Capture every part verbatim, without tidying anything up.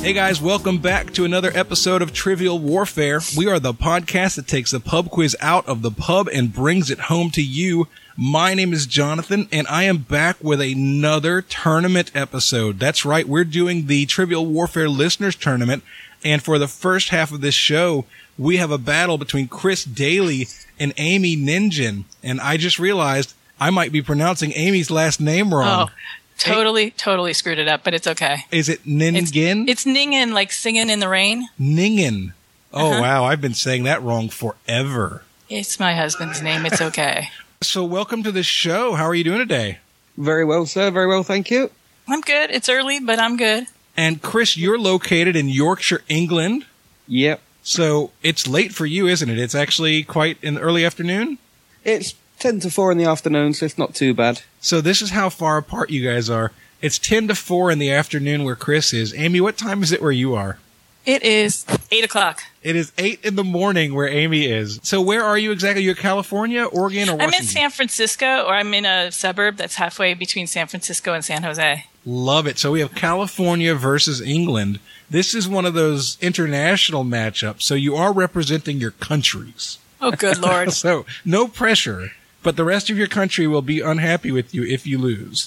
Hey guys, welcome back to another episode of Trivial Warfare. We are the podcast that takes the pub quiz out of the pub and brings it home to you. My name is Jonathan, and I am back with another tournament episode. That's right, we're doing the Trivial Warfare Listeners Tournament, and for the first half of this show, we have a battle between Chris Daly and Amy Ninjin. And I just realized I might be pronouncing Amy's last name wrong. Oh. Totally, totally screwed it up, but it's okay. Is it Ningen? It's, it's Ningen, like singing in the rain. Ningen. Oh, Uh-huh. wow. I've been saying that wrong forever. It's my husband's name. It's okay. So welcome to the show. How are you doing today? Very well, sir. Very well, thank you. I'm good. It's early, but I'm good. And Chris, you're located in Yorkshire, England. Yep. So it's late for you, isn't it? It's actually quite in the early afternoon? It's ten to four in the afternoon, so it's not too bad. So this is how far apart you guys are. It's ten to four in the afternoon where Chris is. Amy, what time is it where you are? It is eight o'clock. It is eight in the morning where Amy is. So where are you exactly? You're California, Oregon, or Washington? I'm in San Francisco, or I'm in a suburb that's halfway between San Francisco and San Jose. Love it. So we have California versus England. This is one of those international matchups, so you are representing your countries. Oh, good Lord. So no pressure, but the rest of your country will be unhappy with you if you lose.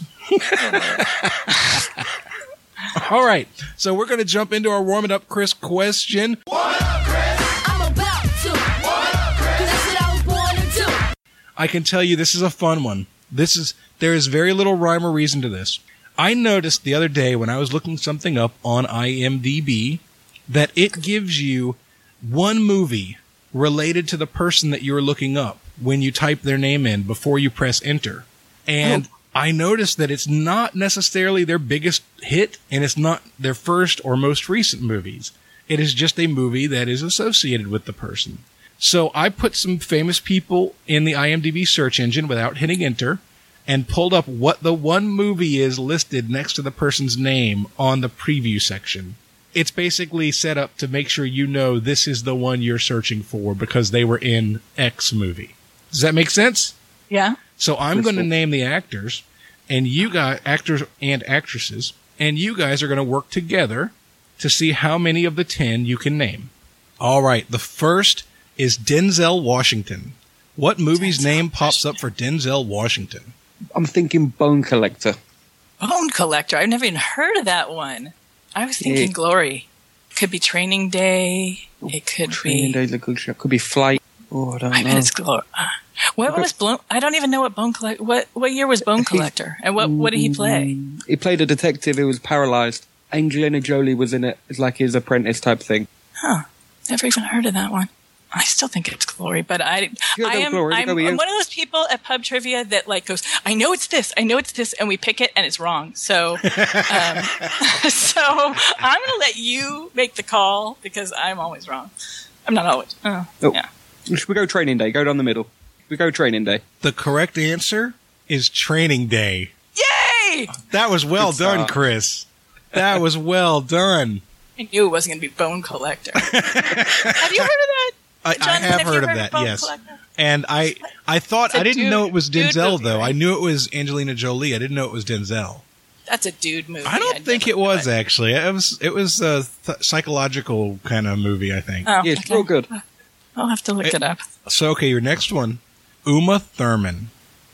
All right, so we're going to jump into our warm it up Chris question. What up, Chris? I'm about to. What up, Chris? 'Cause that's what I was born to do. I can tell you this is a fun one. This is there is very little rhyme or reason to this. I noticed the other day when I was looking something up on I M D B that it gives you one movie related to the person that you're looking up when you type their name in before you press enter. And oh. I noticed that it's not necessarily their biggest hit, and it's not their first or most recent movies. It is just a movie that is associated with the person. So I put some famous people in the I M D B search engine without hitting enter and pulled up what the one movie is listed next to the person's name on the preview section. It's basically set up to make sure you know this is the one you're searching for because they were in X movie. Does that make sense? Yeah. So I'm going to name the actors, and you guys, actors and actresses, and you guys are going to work together to see how many of the ten you can name. All right. The first is Denzel Washington. What movie's Denzel name pops Washington. up for Denzel Washington? I'm thinking Bone Collector. Bone Collector. I've never even heard of that one. I was thinking Yeah. Glory. Could be Training Day. It could Training be. Day's a good show. Could be Flight. Oh, I don't I know. bet it's Glory. What was Bone? I don't even know what Bone Collector. What what year was Bone Collector? And what what did he play? He played a detective who was paralyzed. Angelina Jolie was in it. It's like his apprentice type thing. Huh? Never even heard of that one. I still think it's Glory, but I, Yeah, I no, am, Glory, I'm, go with you. I'm one of those people at pub trivia that like goes, I know it's this, I know it's this, and we pick it and it's wrong. So, um, so I'm going to let you make the call because I'm always wrong. I'm not always. Oh, Oh. yeah. Should we go Training Day? Go down the middle. We go Training Day. The correct answer is Training Day. Yay! That was well Good done, start. Chris. That was well done. I knew it wasn't going to be Bone Collector. Have you heard of that? I, I Jonathan, have have you heard of heard that, Bone yes. Collector? And I, I thought It's a I didn't dude- know it was dude Denzel movie, though. right? I knew it was Angelina Jolie. I didn't know it was Denzel. That's a dude movie. I don't I'd think never it was know actually. It was it was a th- psychological kind of movie, I think. Oh, Yeah, it's okay. real good. I'll have to look It- it up. So okay, your next one, Uma Thurman.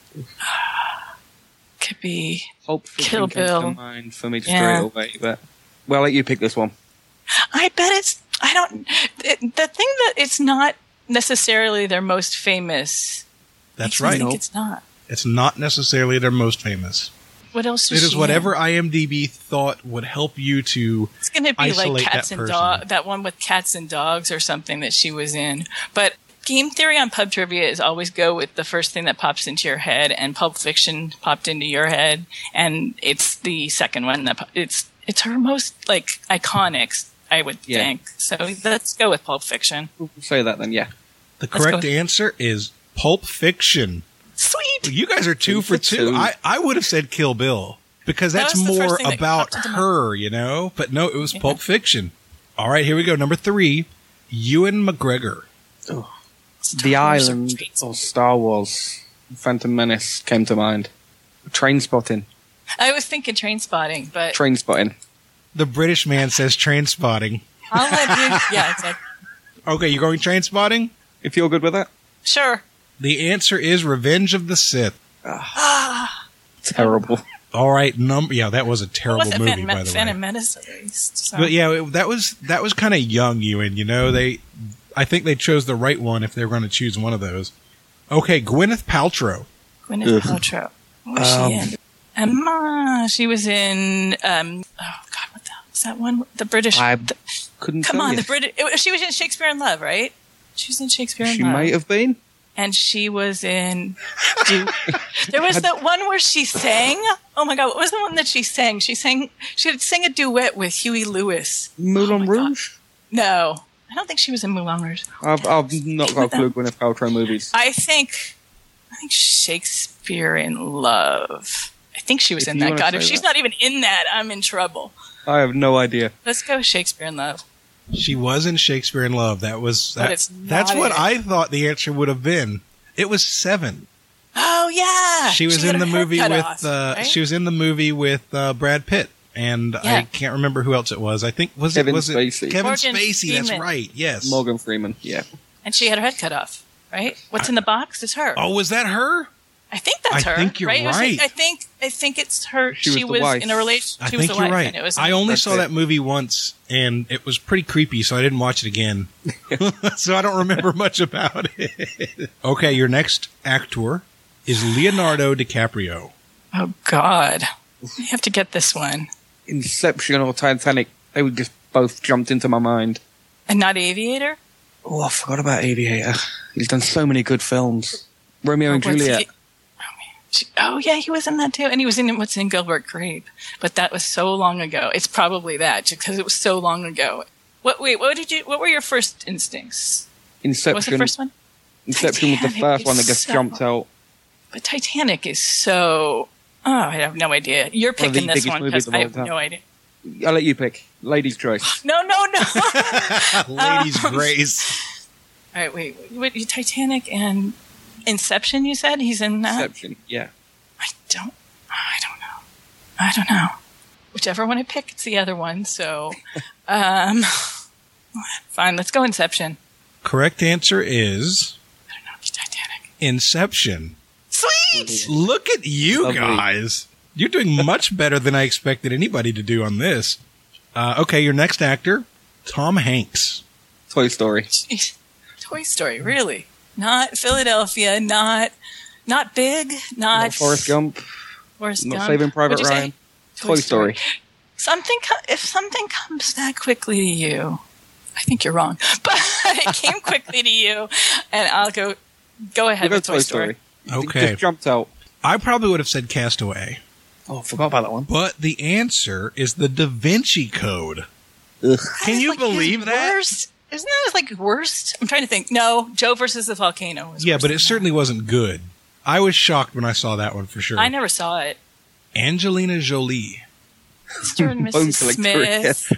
Could be. Pulp Fiction Kill came Bill. to mind for me straight Yeah. away. But well, I'll let you pick this one. I bet it's. I don't. It, the thing that it's not necessarily their most famous. That's makes me right. think Nope. it's not. It's not necessarily their most famous. What else? It Was is she whatever in? IMDb thought would help you to. It's going to be like isolate cats that and person. dogs. That one with cats and dogs or something that she was in. But game theory on pub trivia is always go with the first thing that pops into your head, and Pulp Fiction popped into your head, and it's the second one that po- it's it's her most like iconic, I would Yeah. think. So let's go with Pulp Fiction. We'll say that then. Yeah. The Let's correct go. answer is Pulp Fiction. Sweet. You guys are two Two for for two. two. I, I would have said Kill Bill because That that's was the first more thing that about popped into my- her, you know? But no, it was Yeah. Pulp Fiction. All right, here we go. Number three, Ewan McGregor. The Island or Star Wars. Phantom Menace came to mind. Train Spotting. I was thinking Train Spotting, but Train Spotting. The British man says Train Spotting. I'll let you. Yeah, exactly. Okay, you're going Train Spotting? If you're good with that. Sure. The answer is Revenge of the Sith. Terrible. All right, number. Yeah, that was a terrible Was it movie, Phantom, by the Phantom way. Menace at least? So. But yeah, it, that was that was kind of young, Ewan. You know, they. I think they chose the right one if they were going to choose one of those. Okay, Gwyneth Paltrow. Gwyneth Ugh. Paltrow. What was Um, she in? Emma. She was in. Um, oh God, what the hell was that one? The British. I the- couldn't come tell on, you. the British. It, she was in Shakespeare in Love, right? She was in Shakespeare in She Love. may have been. And she was in. Do, there was that one where she sang. Oh my God, what was the one that she sang? She sang. She had sang a duet with Huey Lewis. Moulin Oh my God. Rouge? No, I don't think she was in Moulin Rouge. I've, I've not got a clue Gwyneth Paltrow movies. I think. I think Shakespeare in Love. I think she was If in you that. wanna God, if say she's that. not even in that, I'm in trouble. I have no idea. Let's go Shakespeare in Love. She was in Shakespeare in Love. That was But that, it's not that's what it. I thought the answer would have been. It was Seven. Oh yeah, She was had in the her head movie cut with off, uh, right? she was in the movie with uh, Brad Pitt, and I Yeah. can't remember who else it was. I think was Kevin it was Spacey. it Kevin Morgan Spacey? That's Freeman. right. Yes. Morgan Freeman, yeah. and she had her head cut off. Right? What's in the box is her. Oh, was that her? I think that's I her. think you're right? It was- right. I think I think it's her. She She, was the was, wife. in a relationship. I She was think the you're wife, right. and it was I only That's saw it. that movie once, and it was pretty creepy, so I didn't watch it again. So I don't remember much about it. Okay, your next actor is Leonardo DiCaprio. Oh God, you have to get this one. Inception or Titanic, they would just both jumped into my mind. And not Aviator. Oh, I forgot about Aviator. He's done so many good films. Romeo and What's Juliet. he- She- Oh yeah, he was in that too, and he was in What's in Gilbert Grape, but that was so long ago. It's probably that because it was so long ago. What? Wait, what did you? What were your first instincts? Inception. What was the first one? Inception was the Titanic first one that is gets so- jumped out. But Titanic is so. Oh, I have no idea. You're One of the picking this biggest one movies because of I all have time. no idea. I'll let you pick. Ladies' choice. No, no, no. Ladies' Um, Grace. All right, wait. What, you- Titanic and Inception. You said he's in that. Inception, yeah. I don't. I don't know. I don't know. Whichever one I pick, it's the other one. So, um, fine. Let's go Inception. Correct answer is I don't know. It's Titanic. Inception. Sweet. Look at you Lovely. guys. You're doing much better than I expected anybody to do on this. Uh, okay, your next actor, Tom Hanks. Toy Story. Jeez. Toy Story. Really? Not Philadelphia. Not. Not Big. Not, Not Forrest Gump. Forrest Not Gump. Saving Private What'd you say? Ryan. Toy Story. Something. co- If something comes that quickly to you, I think you're wrong. But it came quickly to you, and I'll go. Go ahead We'll go with Toy Story. Okay. Just jumped out. I probably would have said Castaway, Oh, I forgot about that one. but the answer is the Da Vinci Code. Ugh. Can you Like his beleave that? Worst? Isn't that like worst? I'm trying to think. No, Joe versus the volcano. Was Yeah, worse but than it that. certainly wasn't good. I was shocked when I saw that one for sure. I never saw it. Angelina Jolie. Mister and Bone Missus collector, Smith.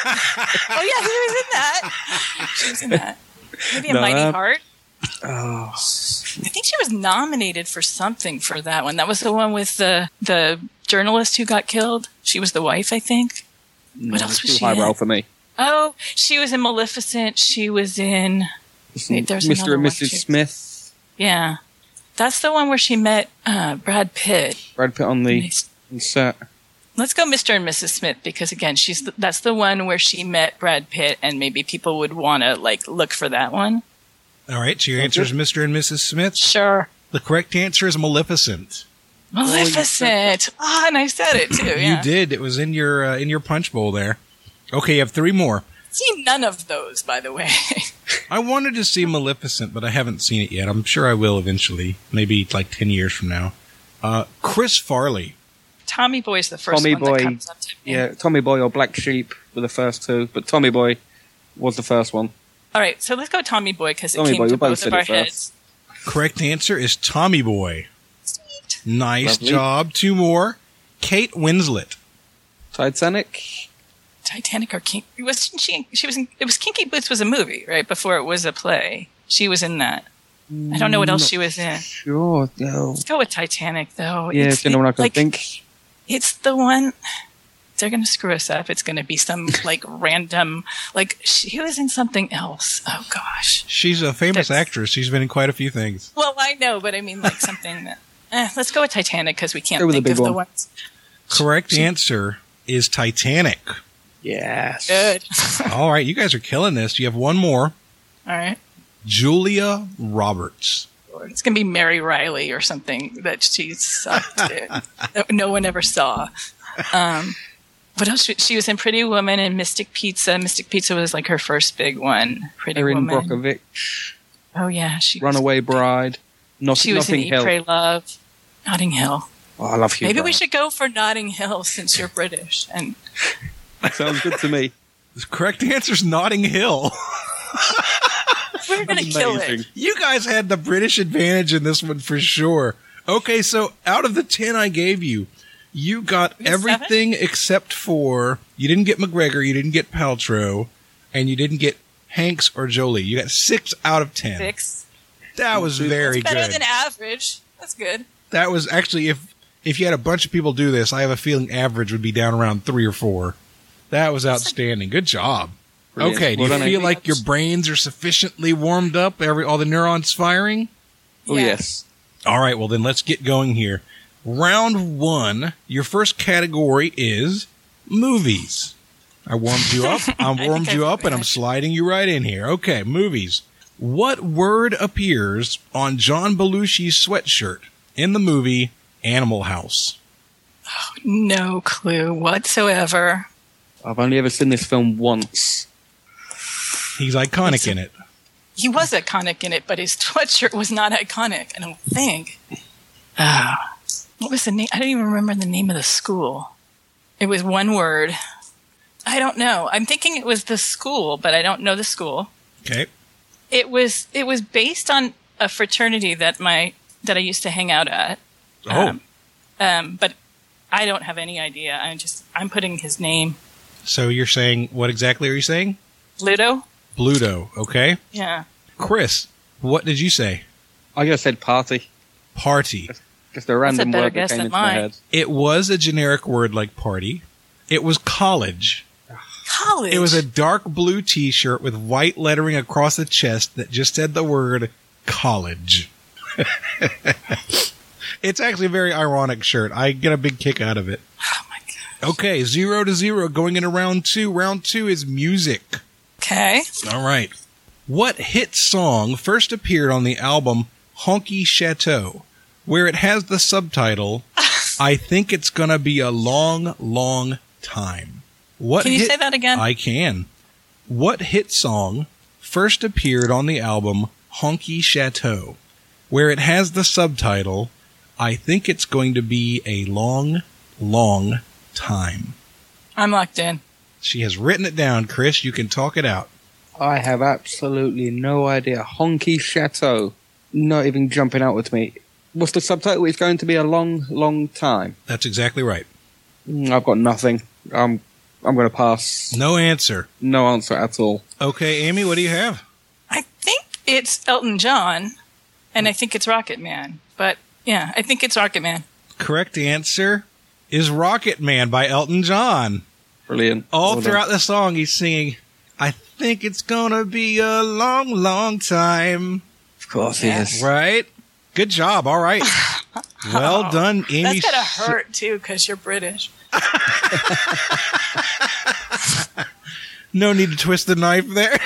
oh yeah, he was in that. She was in that. Maybe a No, Mighty uh, Heart. Oh. I think she was nominated for something for that one. That was the one with the the journalist who got killed. She was the wife, I think. No, else it's was too she highbrow in? for me. Oh, she was in Maleficent. She was in. Wait, there's Mister another and one, Missus too. Smith. Yeah, that's the one where she met uh, Brad Pitt. Brad Pitt on the Nice. on set. Let's go Mister and Missus Smith because again, she's the, that's the one where she met Brad Pitt, and maybe people would want to like look for that one. All right, so your answer is Mister and Missus Smith. Sure, The correct answer is Maleficent. Maleficent. Ah, and I said it too. Yeah. You did. It was in your uh, in your punch bowl there. Okay, you have three more. Seen none of those, by the way. I wanted to see Maleficent, but I haven't seen it yet. I'm sure I will eventually, maybe like ten years from now. Uh, Chris Farley. Tommy Boy's the first Tommy one Boy. that comes up to me. Yeah, Tommy Boy or Black Sheep were the first two, but Tommy Boy was the first one. All right, so let's go Tommy Boy because it Tommy came Boy, to we both both said of our it first. heads. Correct answer is Tommy Boy. Sweet. Nice Lovely. job. Two more. Kate Winslet. Titanic. Titanic or King? Wasn't she? She was. In, it was Kinky Boots was a movie, right? Before it was a play. She was in that. I don't know what else she was in. Sure, no. Let's go with Titanic, though. Yeah, it's the only one I can like, think. It's the one. It's they're going to screw us up. It's going to be some like random, like she was in something else. Oh gosh. She's a famous That's- actress. She's been in quite a few things. Well, I know, but I mean like something that, eh, let's go with Titanic because we can't Go with the think big of the one. ones. Correct answer is Titanic. Yes. Good. All right, you guys are killing this. You have one more. All right. Julia Roberts. It's going to be Mary Riley or something that she sucked in, that no one ever saw. Um, what else? She was in Pretty Woman and Mystic Pizza. Mystic Pizza was like her first big one. Pretty Erin Woman. Brockovich, Oh yeah, she. Runaway Bride, Not- She was Notting in Eat, Hill. Pray, Love. Notting Hill. Oh, I love Hugh Maybe we Grant. should go for Notting Hill since you're British. And Sounds good to me. The correct answer is Notting Hill. we're going to kill it. Amazing. You guys had the British advantage in this one for sure. Okay, so out of the ten I gave you, you got You got everything except for you didn't get McGregor, you didn't get Paltrow, and you didn't get Hanks or Jolie. You got six out of ten. Six. That was very It's better good. than average. That's good. That was actually if if you had a bunch of people do this, I have a feeling average would be down around three or four. That was outstanding. Good job. Brilliant. Okay, do Well you done, feel Amy. like your brains are sufficiently warmed up? Every all the neurons firing? Oh, Yeah. yes. All right, well then let's get going here. Round one. Your first category is movies. I warmed you up. I I warmed think you I up, and I'm forgot. sliding you right in here. Okay, movies. What word appears on John Belushi's sweatshirt in the movie Animal House? No clue whatsoever. I've only ever seen this film once. He's iconic in it. He was iconic in it, but his sweatshirt was not iconic, I don't think. Ah, what was the name? I don't even remember the name of the school. It was one word. I don't know. I'm thinking it was the school, but I don't know the school. Okay. It was it was based on a fraternity that my that I used to hang out at. Oh, Um, um, but I don't have any idea. I'm just I'm putting his name. so you're saying, what exactly are you saying? Ludo? Bluto, okay. Yeah. Chris, what did you say? I just said party. Party. Just a random better word that guess came than into my mine. head. It was a generic word like party. It was college. College. It was a dark blue t-shirt with white lettering across the chest that just said the word college. It's actually a very ironic shirt. I get a big kick out of it. Oh my god. Okay, zero to zero going into round two. Round two is music. Okay. All right. What hit song first appeared on the album Honky Chateau, where it has the subtitle, I Think It's Gonna Be a Long, Long Time? What Can you hit- say that again? I can. What hit song first appeared on the album Honky Chateau, where it has the subtitle, I Think It's Going to Be a Long, Long Time? I'm locked in. She has written it down, Chris. You can talk it out. I have absolutely no idea. Honky Chateau. Not even jumping out with me. What's the subtitle? It's going to be a long, long time. That's exactly right. Mm, I've got nothing. I'm, I'm going to pass. No answer. No answer at all. Okay, Amy, what do you have? I think it's Elton John, and I think it's Rocket Man. But yeah, I think it's Rocket Man. Correct answer is Rocket Man by Elton John. Brilliant. All Well done. throughout the song, he's singing, I think it's gonna be a long, long time. Of course he is. Right? Good job. All right. Well done, Amy. That's gotta hurt too, because you're British. No need to twist the knife there.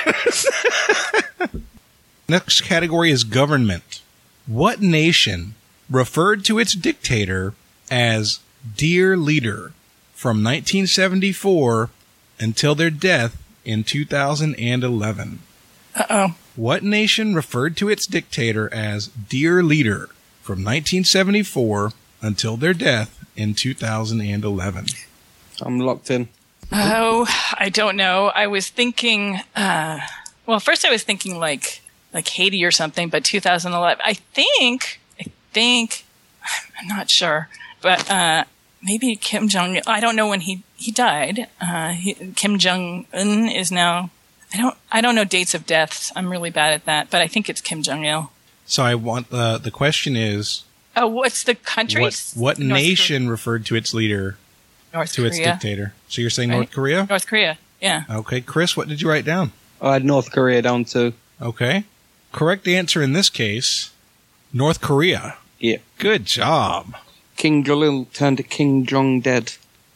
Next category is government. What nation referred to its dictator as Dear Leader from nineteen seventy-four until their death in two thousand eleven? Uh oh. What nation referred to its dictator as Dear Leader from nineteen seventy-four until their death in two thousand eleven? I'm locked in. Oh, I don't know. I was thinking. Uh, well, first I was thinking like like Haiti or something, but two thousand eleven. I think. I think. I'm not sure, but uh, maybe Kim Jong. I don't know when he he died. Uh, he, Kim Jong Un is now. I don't. I don't know dates of deaths. I'm really bad at that, but I think it's Kim Jong Il. So I want the the question is Oh, what's the country? what what North nation referred to its leader North to its Korea. dictator. So you're saying Right? North Korea? North Korea. Yeah. Okay, Chris, what did you write down? I had North Korea down too. Okay. Correct answer in this case, North Korea. Yeah. Good job. King Jong-il turned to King Jong dead.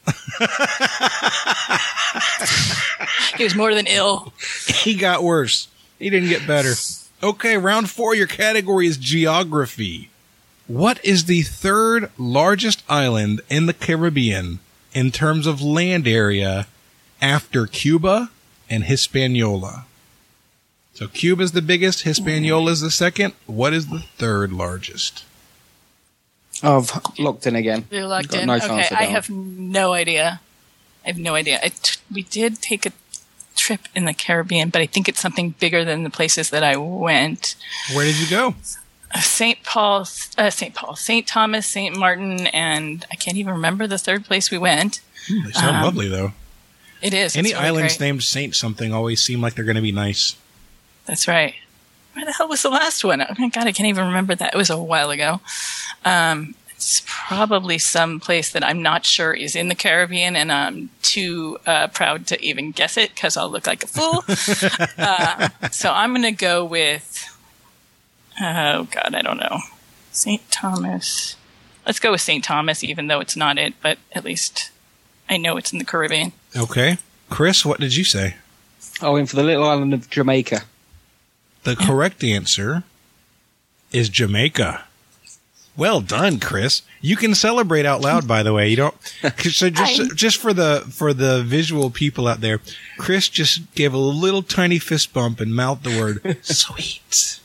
He was more than ill. He got worse. He didn't get better. Okay, round four, your category is geography. What is the third largest island in the Caribbean in terms of land area after Cuba and Hispaniola? So Cuba's the biggest, Hispaniola's the second. What is the third largest? I've locked in again. You're locked Got a in. nice Okay, answer I down. have no idea. I have no idea. I t- we did take a trip in the Caribbean, but I think it's something bigger than the places that I went. Where did you go? Uh, Saint Paul, uh, Saint Paul, Saint Thomas, Saint Martin, and I can't even remember the third place we went. They sound Um, lovely, though. It is. Any It's really islands great. named Saint something always seem like they're going to be nice. That's right. Where the hell was the last one? Oh my god, I can't even remember that. It was a while ago. Um, it's probably some place that I'm not sure is in the Caribbean, and I'm too uh, proud to even guess it because I'll look like a fool. uh, so I'm going to go with. Oh god, I don't know. Saint Thomas. Let's go with Saint Thomas, even though it's not it, but at least I know it's in the Caribbean. Okay. Chris, what did you say? I went for the little island of Jamaica. The correct answer is Jamaica. Well done, Chris. You can celebrate out loud, by the way. You don't. So just I- just for the for the visual people out there, Chris just gave a little tiny fist bump and mouthed the word "sweet."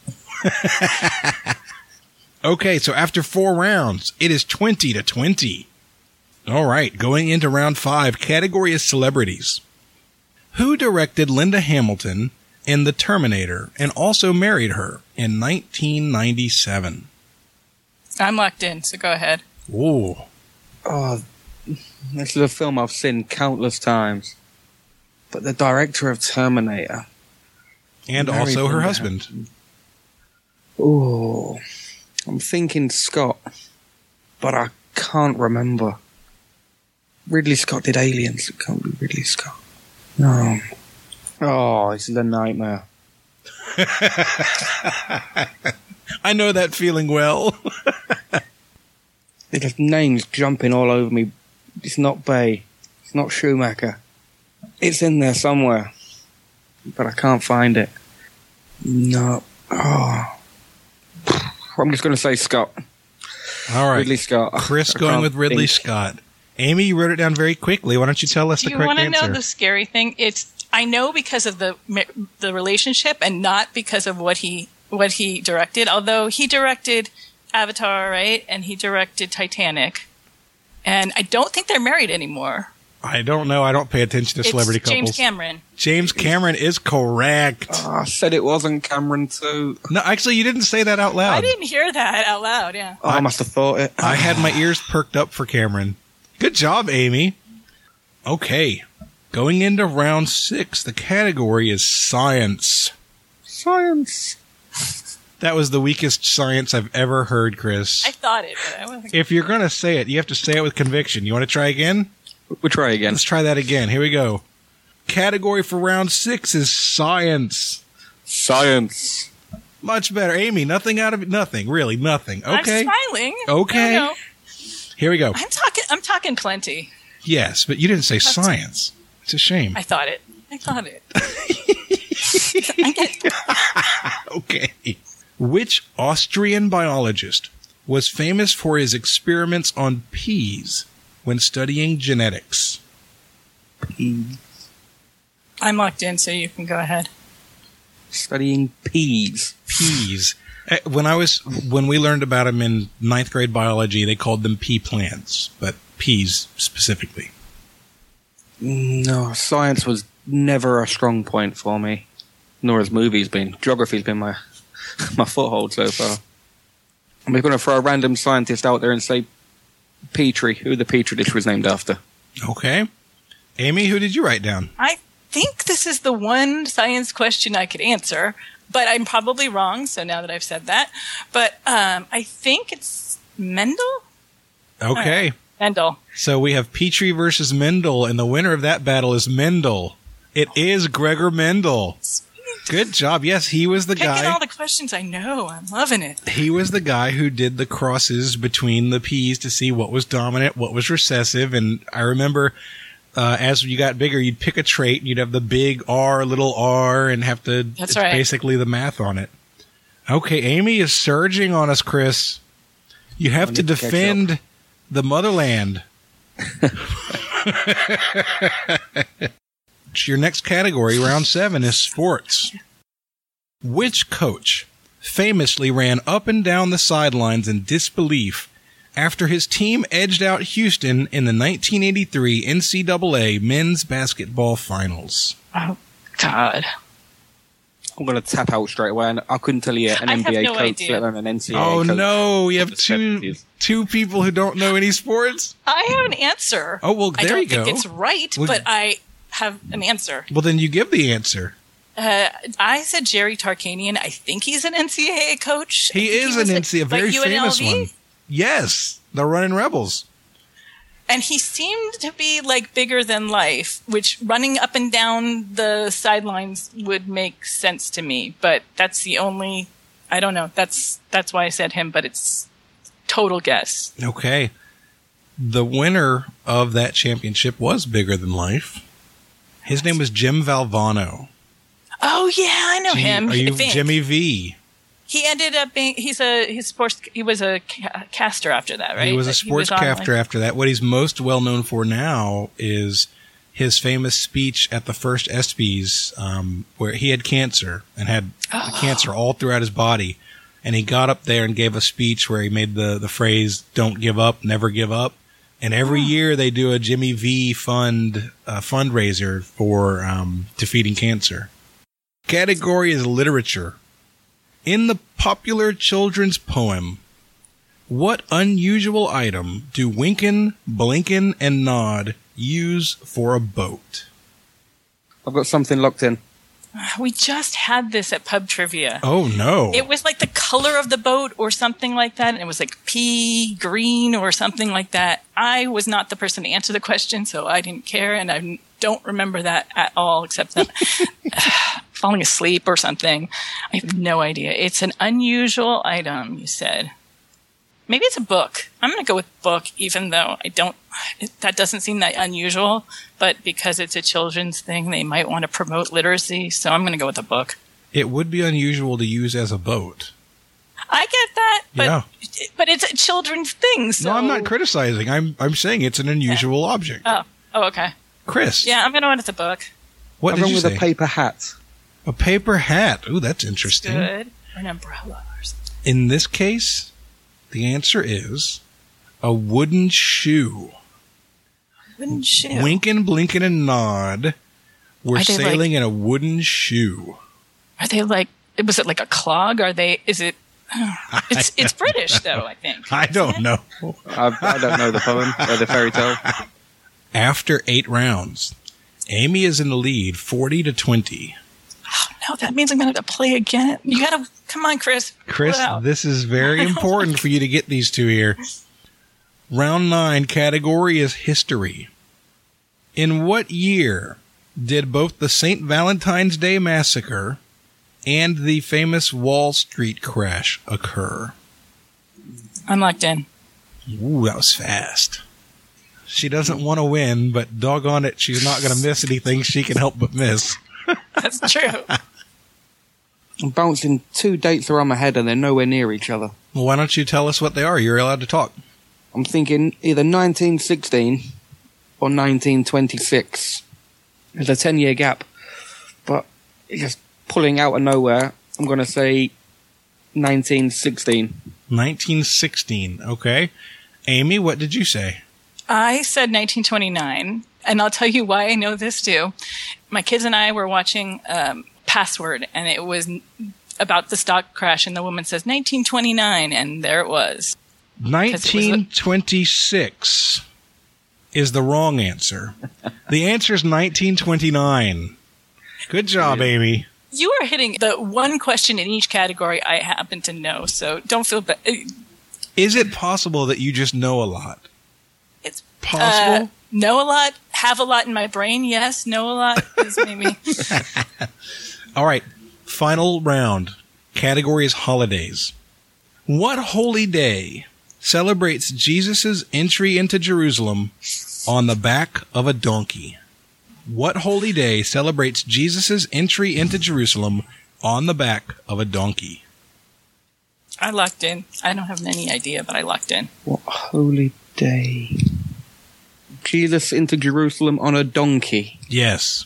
Okay, so after four rounds, it is twenty to twenty. All right, going into round five, category is celebrities. Who directed Linda Hamilton in The Terminator and also married her in nineteen ninety-seven? I'm locked in, so go ahead. Ooh. Oh, this is a film I've seen countless times. But the director of Terminator. And Married also her Linda husband. Oh, I'm thinking Scott, but I can't remember. Ridley Scott did Aliens. It can't be Ridley Scott. No. Oh, this is a nightmare. I know that feeling well. There's names jumping all over me. It's not Bay. It's not Schumacher. It's in there somewhere, but I can't find it. No. Oh. I'm just going to say Scott. All right. Ridley Scott. Chris I going can't with Ridley think. Scott. Amy, you wrote it down very quickly. Why don't you tell us Do the you correct want to answer? know the scary thing? It's I know because of the the relationship and not because of what he what he directed. Although he directed Avatar, right, and he directed Titanic, and I don't think they're married anymore. I don't know. I don't pay attention to celebrity it's couples. James Cameron. James Cameron is correct. Oh, I said it wasn't Cameron too. No, actually, you didn't say that out loud. I didn't hear that out loud. Yeah. Oh, I must have thought it. I had my ears perked up for Cameron. Good job, Amy. Okay. Going into round six, the category is science. Science. That was the weakest science I've ever heard, Chris. I thought it, but I wasn't. If you're going to say it, you have to say it with conviction. You want to try again? We'll try again. Let's try that again. Here we go. Category for round six is science. Science. Much better. Amy, nothing out of it. Nothing. Really, nothing. Okay. I'm smiling. Okay. No, no. Here we go. I'm talking. I'm talking plenty. Yes, but you didn't say science. It's a shame. I thought it. I thought it. I get, Okay. Which Austrian biologist was famous for his experiments on peas when studying genetics? I'm locked in, so you can go ahead. Studying peas. Peas. Eh, When I was when we learned about them in ninth grade biology, they called them pea plants, but peas specifically. No, science was never a strong point for me. Nor has movies been. Geography's been my my foothold so far. I'm going to throw a random scientist out there and say Petri, who the Petri dish was named after. Okay. Amy, who did you write down? I think this is the one science question I could answer, but I'm probably wrong. So now that I've said that, but um, I think it's Mendel. Okay. Mendel. So we have Petrie versus Mendel, and the winner of that battle is Mendel. It is Gregor Mendel. Good job. Yes, he was the Picking guy. all the questions I know. I'm loving it. He was the guy who did the crosses between the P's to see what was dominant, what was recessive. And I remember uh, as you got bigger, you'd pick a trait, and you'd have the big R, little r, and have to, That's it's right. basically the math on it. Okay, Amy is surging on us, Chris. You have I to need to catch defend the motherland. Your next category, round seven, is sports. Which coach famously ran up and down the sidelines in disbelief after his team edged out Houston in the nineteen eighty-three N C double A men's basketball finals? Oh, God. I'm going to tap out straight away, and I couldn't tell you an I N B A have no coach, idea. let alone an N C double A Oh coach. no, we have of the two seventies. two people who don't know any sports. I have an answer. Oh, well, I there don't you go. think it's right, Well- but I have an answer. Well, then you give the answer. Uh, I said Jerry Tarkanian. I think he's an N C double A coach. He I think is was an at, N C double A, a very like, famous U N L V. one. Yes, the Running Rebels. And he seemed to be like bigger than life, which running up and down the sidelines would make sense to me. But that's the only, I don't know. That's, that's why I said him, but it's total guess. Okay. The winner of that championship was bigger than life. His name was Jim Valvano. Oh yeah, I know G- him. Are you I think. Jimmy V? He ended up being, he's a, he's sports, he was a ca- caster after that, right? He was a Like, sports on, caster like- after that. What he's most well known for now is his famous speech at the first ESPYs, um, where he had cancer and had Oh. cancer all throughout his body. And he got up there and gave a speech where he made the, the phrase, "Don't give up, never give up." And every Oh. year they do a Jimmy V fund, uh, fundraiser for um, defeating cancer. Category is literature. In the popular children's poem, what unusual item do Winkin', Blinkin', and Nod use for a boat? I've got something locked in. We just had this at pub trivia. Oh, no. It was like the color of the boat or something like that. And it was like pea green or something like that. I was not the person to answer the question, so I didn't care. And I don't remember that at all, except that falling asleep or something. I have no idea. It's an unusual item, you said. Maybe it's a book. I'm going to go with book, even though I don't, it, that doesn't seem that unusual. But because it's a children's thing, they might want to promote literacy. So I'm going to go with a book. It would be unusual to use as a boat. I get that, but Yeah. but it's a children's thing. So No, I'm not criticizing. I'm I'm saying it's an unusual object. Oh, oh, okay. Chris, Yeah, I'm going to go with the book. what I'm did wrong you with say? a paper hat. A paper hat. Ooh, that's interesting. Good. Or an umbrella or something. In this case, the answer is a wooden shoe. Wooden shoe. Winkin', Blinkin', and Nod were Are they sailing in a wooden shoe. Are they like? Was it like a clog? Are they? Is it? It's it's British though. I think. I don't know. I, I don't know the poem or the fairy tale. After eight rounds, Amy is in the lead, forty to twenty. Oh, no, that means I'm going to have to play again. You got to come on, Chris. Pull Chris, it out. this is very important for you to get these two here. Round nine category is history. In what year did both the Saint Valentine's Day Massacre and the famous Wall Street crash occur? I'm locked in. Ooh, that was fast. She doesn't want to win, but doggone it, she's not going to miss anything she can help but miss. That's true. I'm bouncing two dates around my head and they're nowhere near each other. Well, why don't you tell us what they are? You're allowed to talk. I'm thinking either nineteen sixteen or nineteen twenty-six. There's a ten-year gap, but it's just pulling out of nowhere. I'm going to say nineteen sixteen. nineteen sixteen, okay. Amy, what did you say? I said nineteen twenty-nine, and I'll tell you why I know this too. My kids and I were watching um, Password, and it was n- about the stock crash, and the woman says nineteen twenty-nine, and there it was. nineteen twenty-six is the wrong answer. The answer is nineteen twenty-nine. Good job, Amy. You are hitting the one question in each category I happen to know, so don't feel bad. Is it possible that you just know a lot? It's possible? Uh, know a lot, have a lot in my brain. Yes, know a lot is maybe. All right. Final round. Category is holidays. What holy day celebrates Jesus' entry into Jerusalem on the back of a donkey? What holy day celebrates Jesus' entry into Jerusalem on the back of a donkey? I locked in. I don't have any idea, but I locked in. What holy day? Jesus into Jerusalem on a donkey. Yes.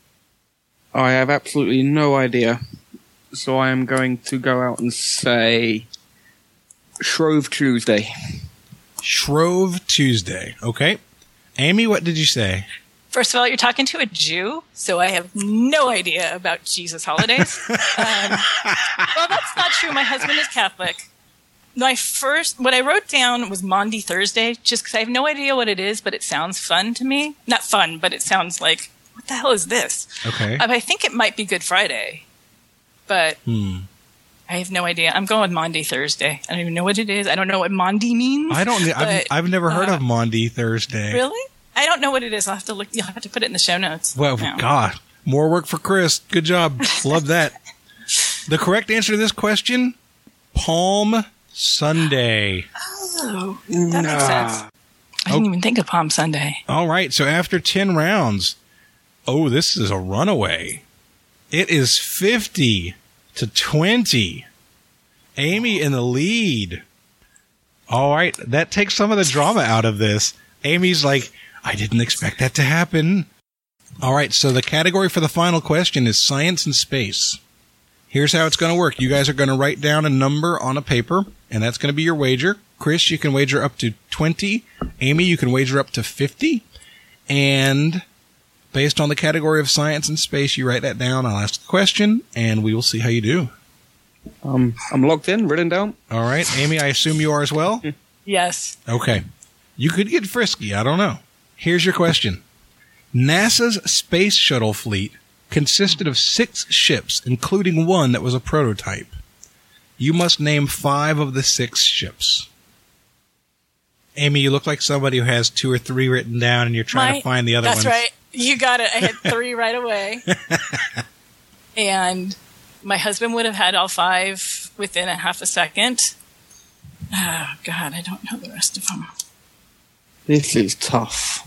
I have absolutely no idea. So I am going to go out and say Shrove Tuesday. Shrove Tuesday. Okay. Amy, what did you say? First of all, you're talking to a Jew, so I have no idea about Jesus holidays. um, well, that's not true. My husband is Catholic. My first, what I wrote down was Maundy Thursday, just because I have no idea what it is, but it sounds fun to me. Not fun, but it sounds like, what the hell is this? Okay. Um, I think it might be Good Friday, but Hmm. I have no idea. I'm going with Maundy Thursday. I don't even know what it is. I don't know what Maundy means. I don't. I've, but, I've never heard uh, of Maundy Thursday. Really? I don't know what it is. I'll have to look. You'll have to put it in the show notes. Well, No. God, more work for Chris. Good job. Love that. The correct answer to this question: Palm Sunday. Oh, that makes sense. I didn't Oh. even think of Palm Sunday. All right. So after ten rounds, oh, this is a runaway. It is fifty to twenty. Amy in the lead. All right. That takes some of the drama out of this. Amy's like, I didn't expect that to happen. All right. So the category for the final question is science and space. Here's how it's going to work. You guys are going to write down a number on a paper, and that's going to be your wager. Chris, you can wager up to twenty. Amy, you can wager up to fifty. And based on the category of science and space, you write that down. I'll ask the question, and we will see how you do. Um, I'm locked in, written down. All right. Amy, I assume you are as well? Yes. Okay. You could get frisky. I don't know. Here's your question. NASA's space shuttle fleet consisted of six ships, including one that was a prototype. You must name five of the six ships. Amy, you look like somebody who has two or three written down, and you're trying My- to find the other That's ones. right. You got it. I had three right away. And my husband would have had all five within a half a second. Oh, God, I don't know the rest of them. This is tough.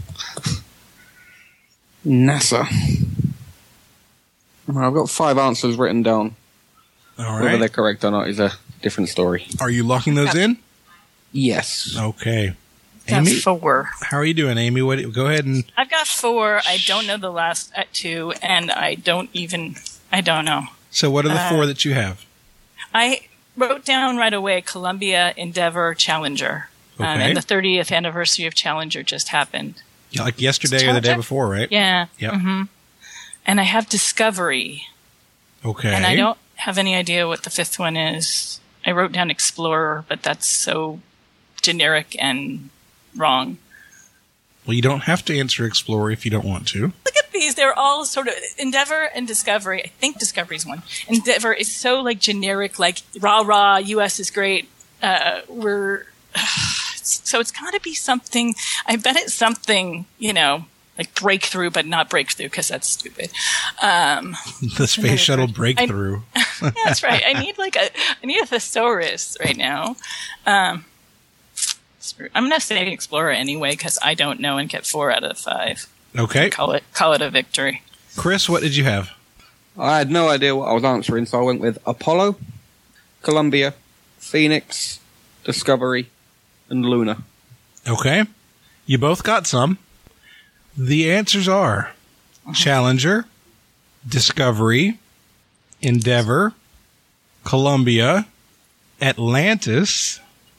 NASA. Well, I've got five answers written down. All Whether they're right. correct or not is a different story. Are you locking those in? Yes. Okay. That's Amy, four. how are you doing, Amy? What? Go ahead and I've got four. I don't know the last at two, and I don't even, I don't know. so. What are the Uh, four that you have? I wrote down right away Columbia, Endeavour, Challenger. Um, Okay. and the thirtieth anniversary of Challenger just happened. Yeah, like yesterday or the day Challenger? before, right? Yeah. Yep. hmm And I have Discovery. Okay. And I don't have any idea what the fifth one is. I wrote down Explorer, but that's so generic and wrong. Well, you don't have to answer Explorer if you don't want to. Look at these. They're all sort of Endeavor and Discovery. I think Discovery's one. Endeavor is so like generic, like rah rah, U S is great. Uh, we're so it's got to be something. I bet it's something, you know, like breakthrough, but not breakthrough because that's stupid. Um, The space shuttle breakthrough. yeah, that's right. I need like a I need a thesaurus right now. Um, screw- I'm gonna say Explorer anyway because I don't know and get four out of five. Okay. Call it call it a victory. Chris, what did you have? I had no idea what I was answering, so I went with Apollo, Columbia, Phoenix, Discovery, and Luna. Okay. You both got some. The answers are Challenger, Discovery, Endeavour, Columbia, Atlantis,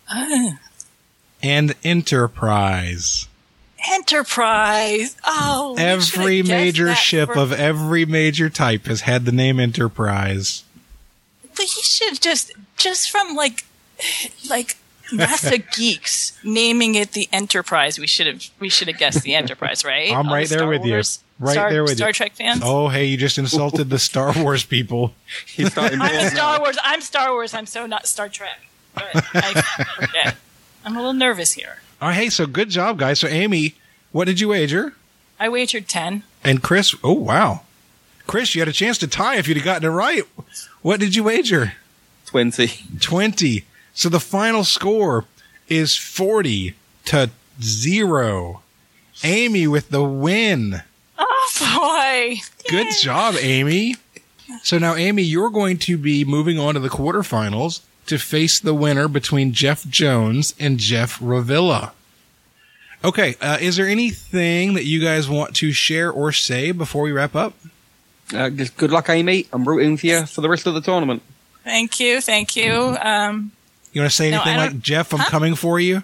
and Enterprise. Enterprise. Oh, we Every should've guessed major that ship for- of every major type has had the name Enterprise. But you should just just from like like NASA geeks naming it the Enterprise. We should have we should have guessed the Enterprise, right? I'm All right the there Star with you. Wars- Right Star, there with Star you. Trek fans. Oh, hey, you just insulted the Star Wars people. He's starting I'm more Star now. Wars. I'm Star Wars. I'm so not Star Trek. But I forget. I'm a little nervous here. All right, hey, so good job, guys. So, Amy, what did you wager? I wagered ten. And Chris, oh, wow. Chris, you had a chance to tie if you'd have gotten it right. What did you wager? twenty. twenty. So the final score is forty to zero. Amy with the win. Oh, boy. Good Yay. job, Amy. So now, Amy, you're going to be moving on to the quarterfinals to face the winner between Jeff Jones and Jeff Ravilla. Okay, uh, is there anything that you guys want to share or say before we wrap up? Uh, just good luck, Amy. I'm rooting for you for the rest of the tournament. Thank you. Thank you. Um, You want to say No, anything I like, don't- Jeff, I'm Huh? coming for you?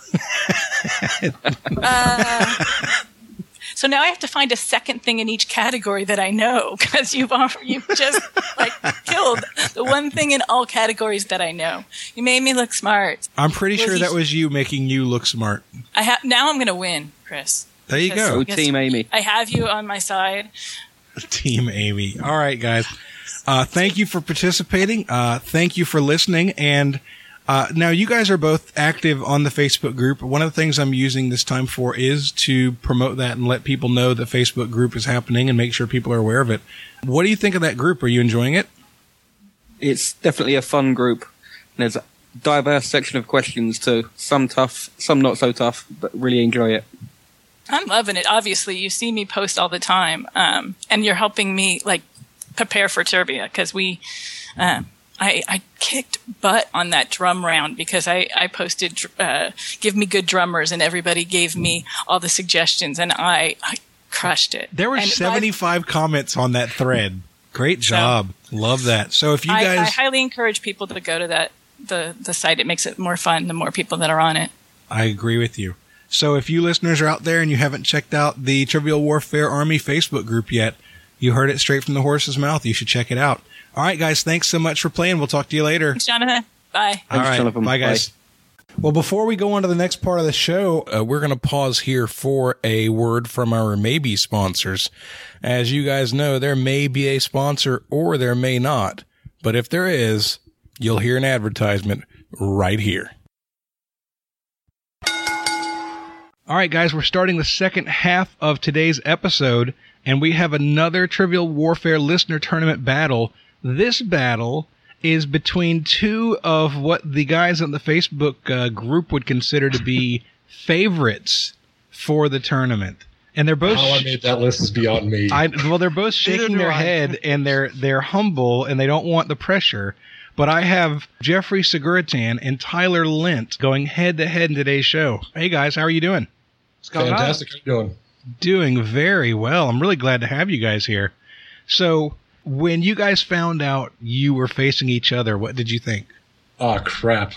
so now I have to find a second thing in each category that I know because you've al- you've just like killed the one thing in all categories that I know. You made me look smart. I'm pretty Well, sure he's- that was you making you look smart. I have now. I'm going to win, Chris. There you Because- go. Go Yes. Team Amy. I have you on my side. Team Amy. All right, guys. Uh, thank you for participating. Uh, thank you for listening. And uh, now you guys are both active on the Facebook group. One of the things I'm using this time for is to promote that and let people know the Facebook group is happening and make sure people are aware of it. What do you think of that group? Are you enjoying it? It's definitely a fun group. There's a diverse section of questions too. Some tough, some not so tough, but really enjoy it. I'm loving it. Obviously, you see me post all the time, um, and you're helping me like prepare for Turbia because we. Uh, I, I kicked butt on that drum round because I, I posted, uh, give me good drummers, and everybody gave me all the suggestions, and I, I crushed it. There were And seventy-five comments on that thread. Great job. Love that. So if you I, guys... I highly encourage people to go to that the, the site. It makes it more fun the more people that are on it. I agree with you. So if you listeners are out there and you haven't checked out the Trivial Warfare Army Facebook group yet, you heard it straight from the horse's mouth. You should check it out. All right, guys, thanks so much for playing. We'll talk to you later. Thanks, Jonathan. Bye. All Thanks, right, Jonathan. bye, guys. Well, before we go on to the next part of the show, uh, we're going to pause here for a word from our maybe sponsors. As you guys know, there may be a sponsor or there may not. But if there is, you'll hear an advertisement right here. All right, guys, we're starting the second half of today's episode, and we have another Trivial Warfare listener tournament battle. This battle is between two of what the guys on the Facebook uh, group would consider to be favorites for the tournament. And they're both... How I made that list is beyond me. I, well, they're both shaking do their I. head, and they're they're humble, and they don't want the pressure. But I have Jeffrey Seguritan and Tyler Lint going head-to-head in today's show. Hey, guys, how are you doing? What's going on? Fantastic. How you doing? Doing very well. I'm really glad to have you guys here. So, when you guys found out you were facing each other, what did you think? Oh, crap.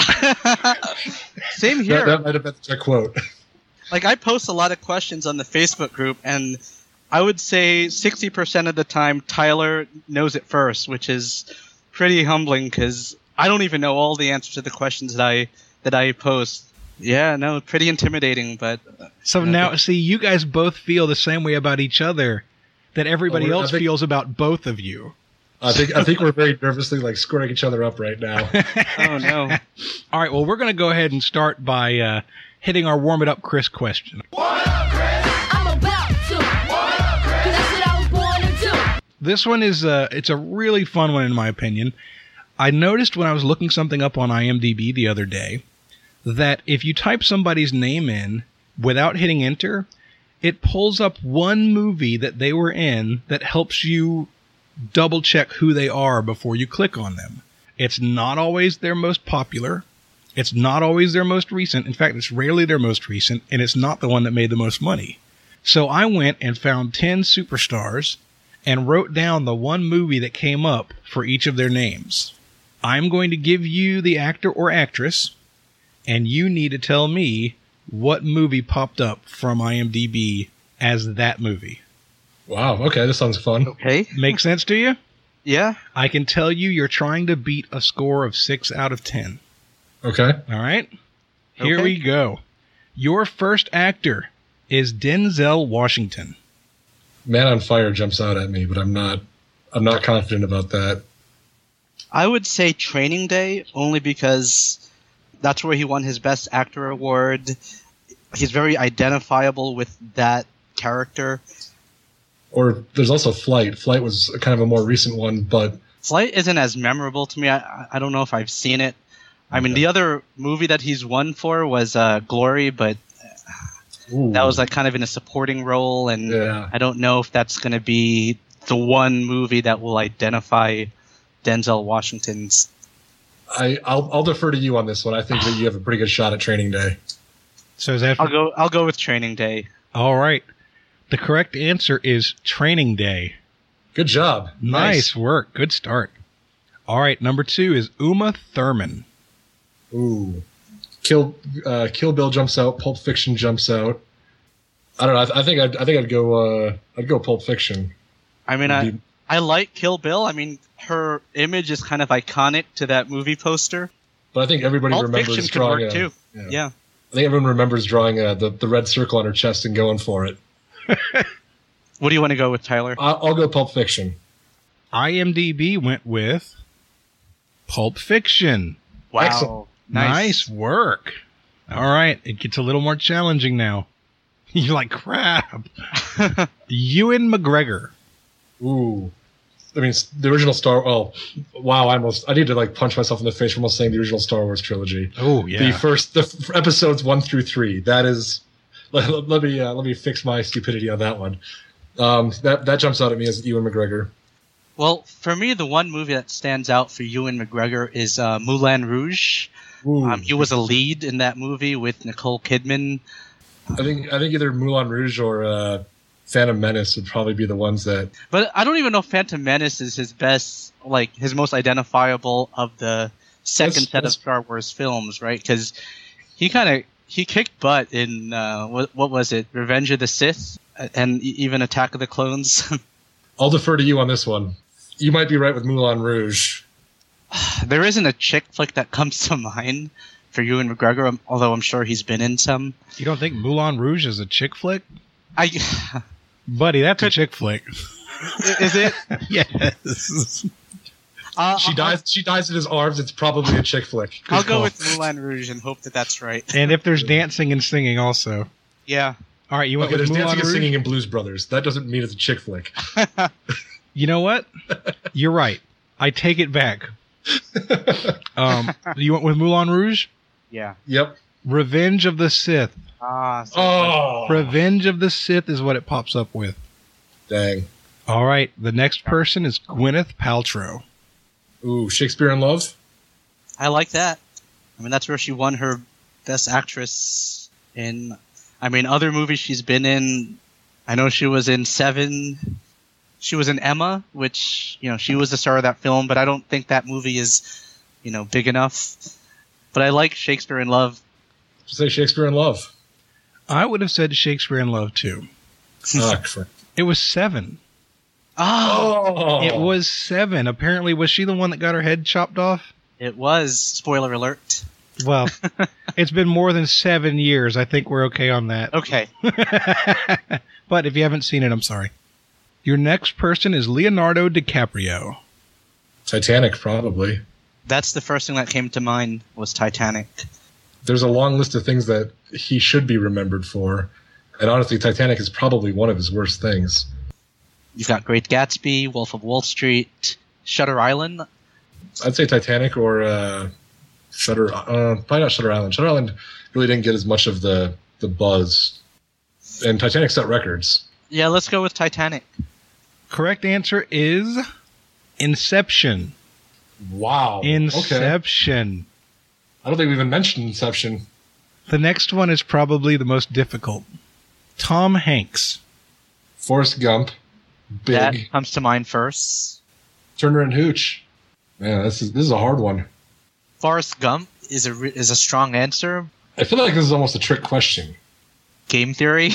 Same here. That, that might have been the quote. Like, I post a lot of questions on the Facebook group, and I would say sixty percent of the time Tyler knows it first, which is pretty humbling because I don't even know all the answers to the questions that I that I post. Yeah, no, pretty intimidating, but So now, see, you guys both feel the same way about each other that everybody Oh, we're- I else think- feels about both of you. I think I think we're very nervously like squaring each other up right now. oh no. All right, well, we're going to go ahead and start by uh, hitting our warm it up Chris question. I'm about to. Cause that's what I was born to do. This one is uh, it's a really fun one in my opinion. I noticed when I was looking something up on IMDb the other day that if you type somebody's name in without hitting enter, it pulls up one movie that they were in that helps you double check who they are before you click on them. It's not always their most popular. It's not always their most recent. In fact, it's rarely their most recent, and it's not the one that made the most money. So I went and found ten superstars and wrote down the one movie that came up for each of their names. I'm going to give you the actor or actress, and you need to tell me what movie popped up from IMDb as that movie. Wow. Okay, this sounds fun. Okay. Make sense to you? Yeah. I can tell you you're trying to beat a score of six out of ten. Okay. All right? Here Okay. we go. Your first actor is Denzel Washington. Man on Fire jumps out at me, but I'm not. I'm not confident about that. I would say Training Day only because that's where he won his Best Actor award. He's very identifiable with that character. Or there's also Flight. Flight was kind of a more recent one, but Flight isn't as memorable to me. I, I don't know if I've seen it. I mean, the other movie that he's won for was uh, Glory, but ooh, that was like kind of in a supporting role, and Yeah. I don't know if that's going to be the one movie that will identify Denzel Washington's. I, I'll, I'll defer to you on this one. I think that you have a pretty good shot at Training Day. So is that I'll go. I'll go with Training Day. all right? The correct answer is Training Day. Good job. Nice work. Good start. All right, number two is Uma Thurman. Ooh. Kill uh, Kill Bill jumps out. Pulp Fiction jumps out. I don't know. I, th- I think I'd, I think I'd go. Uh, I'd go Pulp Fiction. I mean, I, I like Kill Bill. I mean, her image is kind of iconic to that movie poster. But I think everybody Pulp remembers Fiction could drawing work a, too. Yeah. Yeah. I think everyone remembers drawing a, the the red circle on her chest and going for it. What do you want to go with, Tyler? I'll, I'll go Pulp Fiction. IMDb went with Pulp Fiction. Wow. Excellent. Nice. work. All right, it gets a little more challenging now. You're like, crap. Ewan McGregor. Ooh. I mean, the original Star. Oh, wow! I almost. I need to like punch myself in the face for almost saying the original Star Wars trilogy. Oh, yeah. The first, the f- episodes one through three. That is. Let, let me uh, let me fix my stupidity on that one. Um, that that jumps out at me as Ewan McGregor. Well, for me, the one movie that stands out for Ewan McGregor is uh, Moulin Rouge. Ooh. Um, he was a lead in that movie with Nicole Kidman. I think I think either Moulin Rouge or uh, Phantom Menace would probably be the ones that. But I don't even know if Phantom Menace is his best, like his most identifiable of the second That's- set of that's- Star Wars films, right? Because he kind of he kicked butt in uh, what what was it, Revenge of the Sith, and e- even Attack of the Clones. I'll defer to you on this one. You might be right with Moulin Rouge. There isn't a chick flick that comes to mind for Ewan McGregor, um, although I'm sure he's been in some. You don't think Moulin Rouge is a chick flick? I Buddy, that's a chick flick. is it? Yes. Uh, She I'll- dies. She dies in his arms. It's probably a chick flick. Good I'll go call. with Moulin Rouge and hope that that's right. And if there's dancing and singing also. Yeah. All right, you went Okay, with there's Moulin dancing and Rouge? singing in Blues Brothers. That doesn't mean it's a chick flick. You know what? You're right. I take it back. Um, you went with Moulin Rouge? Yeah. Yep. Revenge of the Sith. Ah. So Oh, Revenge of the Sith is what it pops up with. dang. All right, the next person is Gwyneth Paltrow. Ooh, Shakespeare in Love. I like that. I mean, that's where she won her Best Actress in. I mean, other movies she's been in. I know she was in Seven. She was in Emma, which, you know, she was the star of that film, but I don't think that movie is, you know, big enough. But I like Shakespeare in Love. Just say Shakespeare in Love. I would have said Shakespeare in Love too. Ah, crap. It was Seven. Oh, Oh, It was Seven. Apparently, was she the one that got her head chopped off? it was. Spoiler alert. Well, it's been more than seven years. I think we're okay on that. Okay. But if you haven't seen it, I'm sorry. Your next person is Leonardo DiCaprio. Titanic, probably. That's the first thing that came to mind was Titanic. There's a long list of things that he should be remembered for, and honestly, Titanic is probably one of his worst things. You've got Great Gatsby, Wolf of Wall Street, Shutter Island. I'd say Titanic or uh, Shutter. Uh, probably not Shutter Island. Shutter Island really didn't get as much of the the buzz, and Titanic set records. Yeah, let's go with Titanic. Correct answer is Inception. Wow. Okay. Inception. I don't think we even mentioned Inception. The next one is probably the most difficult. Tom Hanks. Forrest Gump. Big. That comes to mind first. Turner and Hooch. Man, this is this is a hard one. Forrest Gump is a re- is a strong answer. I feel like this is almost a trick question. Game theory.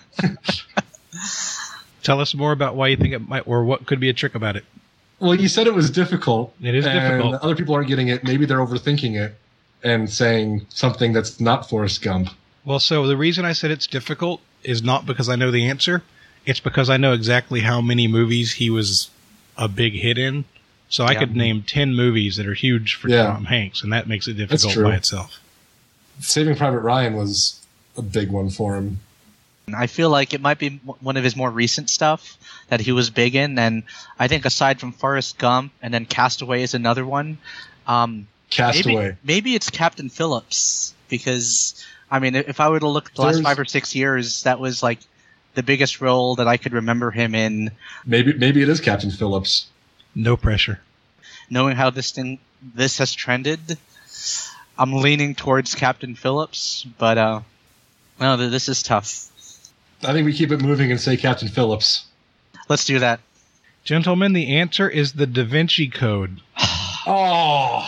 Tell us more about why you think it might, or what could be a trick about it. Well, you said it was difficult. It is and difficult. Other people aren't getting it. Maybe they're overthinking it and saying something that's not Forrest Gump. Well, so the reason I said it's difficult is not because I know the answer. It's because I know exactly how many movies he was a big hit in. So I Yeah. could name ten movies that are huge for Yeah. Tom Hanks, and that makes it That's difficult true. by itself. Saving Private Ryan was a big one for him. I feel like it might be m- one of his more recent stuff that he was big in, and I think aside from Forrest Gump and then Castaway is another one. Um, Castaway. Maybe, maybe it's Captain Phillips, because I mean, if I were to look at the last There's- five or six years, that was like the biggest role that I could remember him in. Maybe maybe it is Captain Phillips. No pressure. Knowing how this thing this has trended, I'm leaning towards Captain Phillips, but uh, no, th- this is tough. I think we keep it moving and say Captain Phillips. Let's do that. Gentlemen, the answer is the Da Vinci Code. Oh,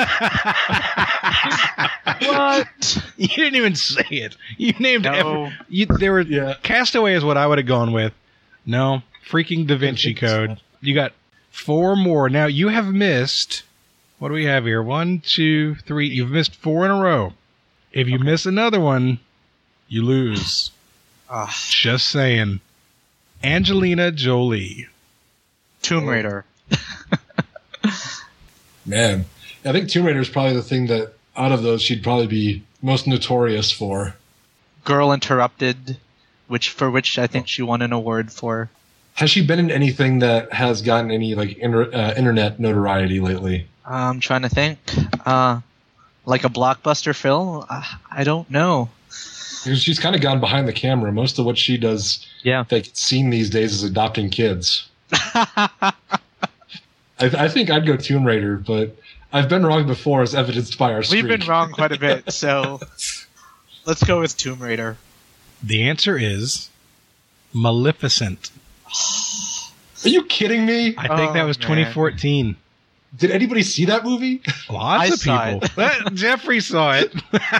What? You didn't even say it. You named No. every, you, there were Yeah. Castaway is what I would have gone with. No, freaking Da Vinci Code. You got four more. Now you have missed. What do we have here? One, two, three. You've missed four in a row. If you miss another one, you lose. Ah, Just saying. Angelina Jolie. Tomb Raider. man. I think Tomb Raider is probably the thing that, out of those, she'd probably be most notorious for. Girl Interrupted, which for which I think she won an award for. Has she been in anything that has gotten any like inter- uh, internet notoriety lately? I'm trying to think. Uh, like a blockbuster film? Uh, I don't know. Because she's kind of gone behind the camera. Most of what she does Yeah. that gets seen these days is adopting kids. I, I think I'd go Tomb Raider, but I've been wrong before, as evidenced by our streak. We've been wrong quite a bit, so let's go with Tomb Raider. The answer is Maleficent. Are you kidding me? I think Oh, that was man. twenty fourteen. Did anybody see that movie? Lots I of saw people. That- Jeffrey saw it.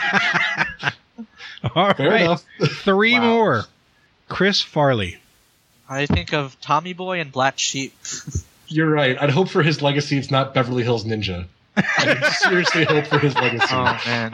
All Fair right. enough. Three Wow. more. Chris Farley. I think of Tommy Boy and Black Sheep. You're right. I'd hope for his legacy it's not Beverly Hills Ninja. I seriously hope for his legacy. Oh, man.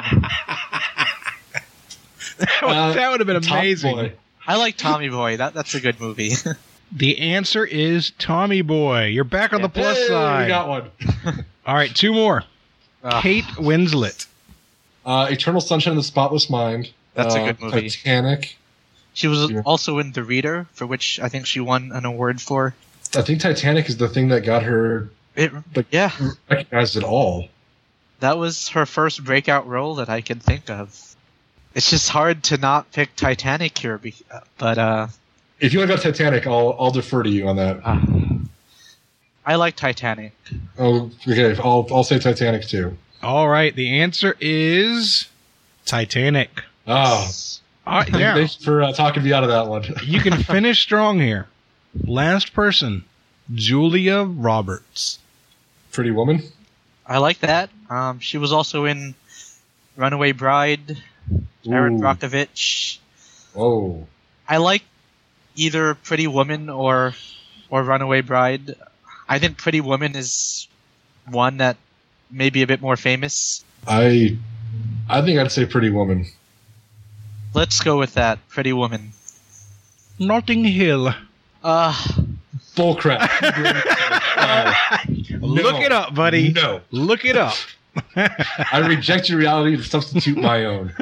Uh, that would have been Top amazing. Boy. I like Tommy Boy. That That's a good movie. The answer is Tommy Boy. You're back on the plus Hey, side. we got one. All right, two more. Ah, Kate Winslet. Uh, Eternal Sunshine of the Spotless Mind. That's a Uh, good movie. Titanic. She was Yeah. also in The Reader, for which I think she won an award for. I think Titanic is the thing that got her It, like, yeah, recognized at all. that was her first breakout role that I can think of. It's just hard to not pick Titanic here, be- but uh, If you want to go Titanic, I'll I'll defer to you on that. uh, I like Titanic. Oh, okay. I'll I'll say Titanic too. All right, the answer is Titanic. Oh, All right, now, thanks for uh, talking me out of that one. you can finish strong here. Last person, Julia Roberts. Pretty Woman. I like that. Um, she was also in Runaway Bride, Aaron Ooh. Brockovich. Oh, I like either Pretty Woman or or Runaway Bride. I think Pretty Woman is one that may be a bit more famous. I I think I'd say Pretty Woman. Let's go with that. Pretty Woman. Notting Hill. Uh, Bullcrap. Uh, Look it up, buddy. No, Look it up. I reject your reality to substitute my own.